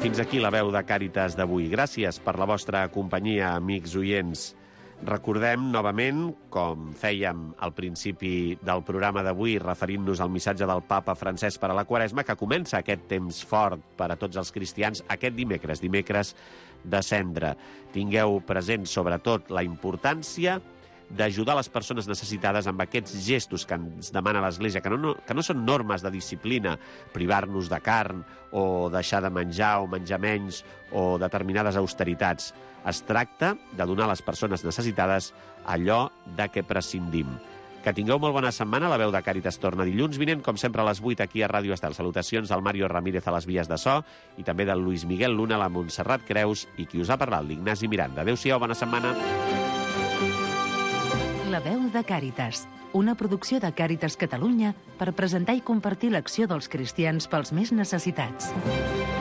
Fins aquí la veu de Càritas d'avui. Gràcies per la vostra companyia, amics oients. Recordem novament, com fèiem al principi del programa d'avui, referint-nos al missatge del papa Francesc per a la Quaresma, que comença aquest temps fort per a tots els cristians aquest dimecres, dimecres de Cendra. Tingueu present, sobretot, la importància d'ajudar les persones necessitades amb aquests gestos que ens demana l'Església, que no, que no són normes de disciplina, privar-nos de carn o deixar de menjar o menjar menys o determinades austeritats. Es tracta de donar a les persones necessitades allò de què prescindim. Que tingueu molt bona setmana. La veu de Càritas torna dilluns vinent, com sempre, a les vuit aquí a Ràdio Estel. Salutacions del Mario Ramírez a les vies de so i també del Luis Miguel Luna, la Montserrat Creus i qui us ha parlat, l'Ignasi Miranda. Adéu-siau, bona setmana. La veu de Càritas, una producció de Càritas Catalunya per presentar i compartir l'acció dels cristians pels més necessitats.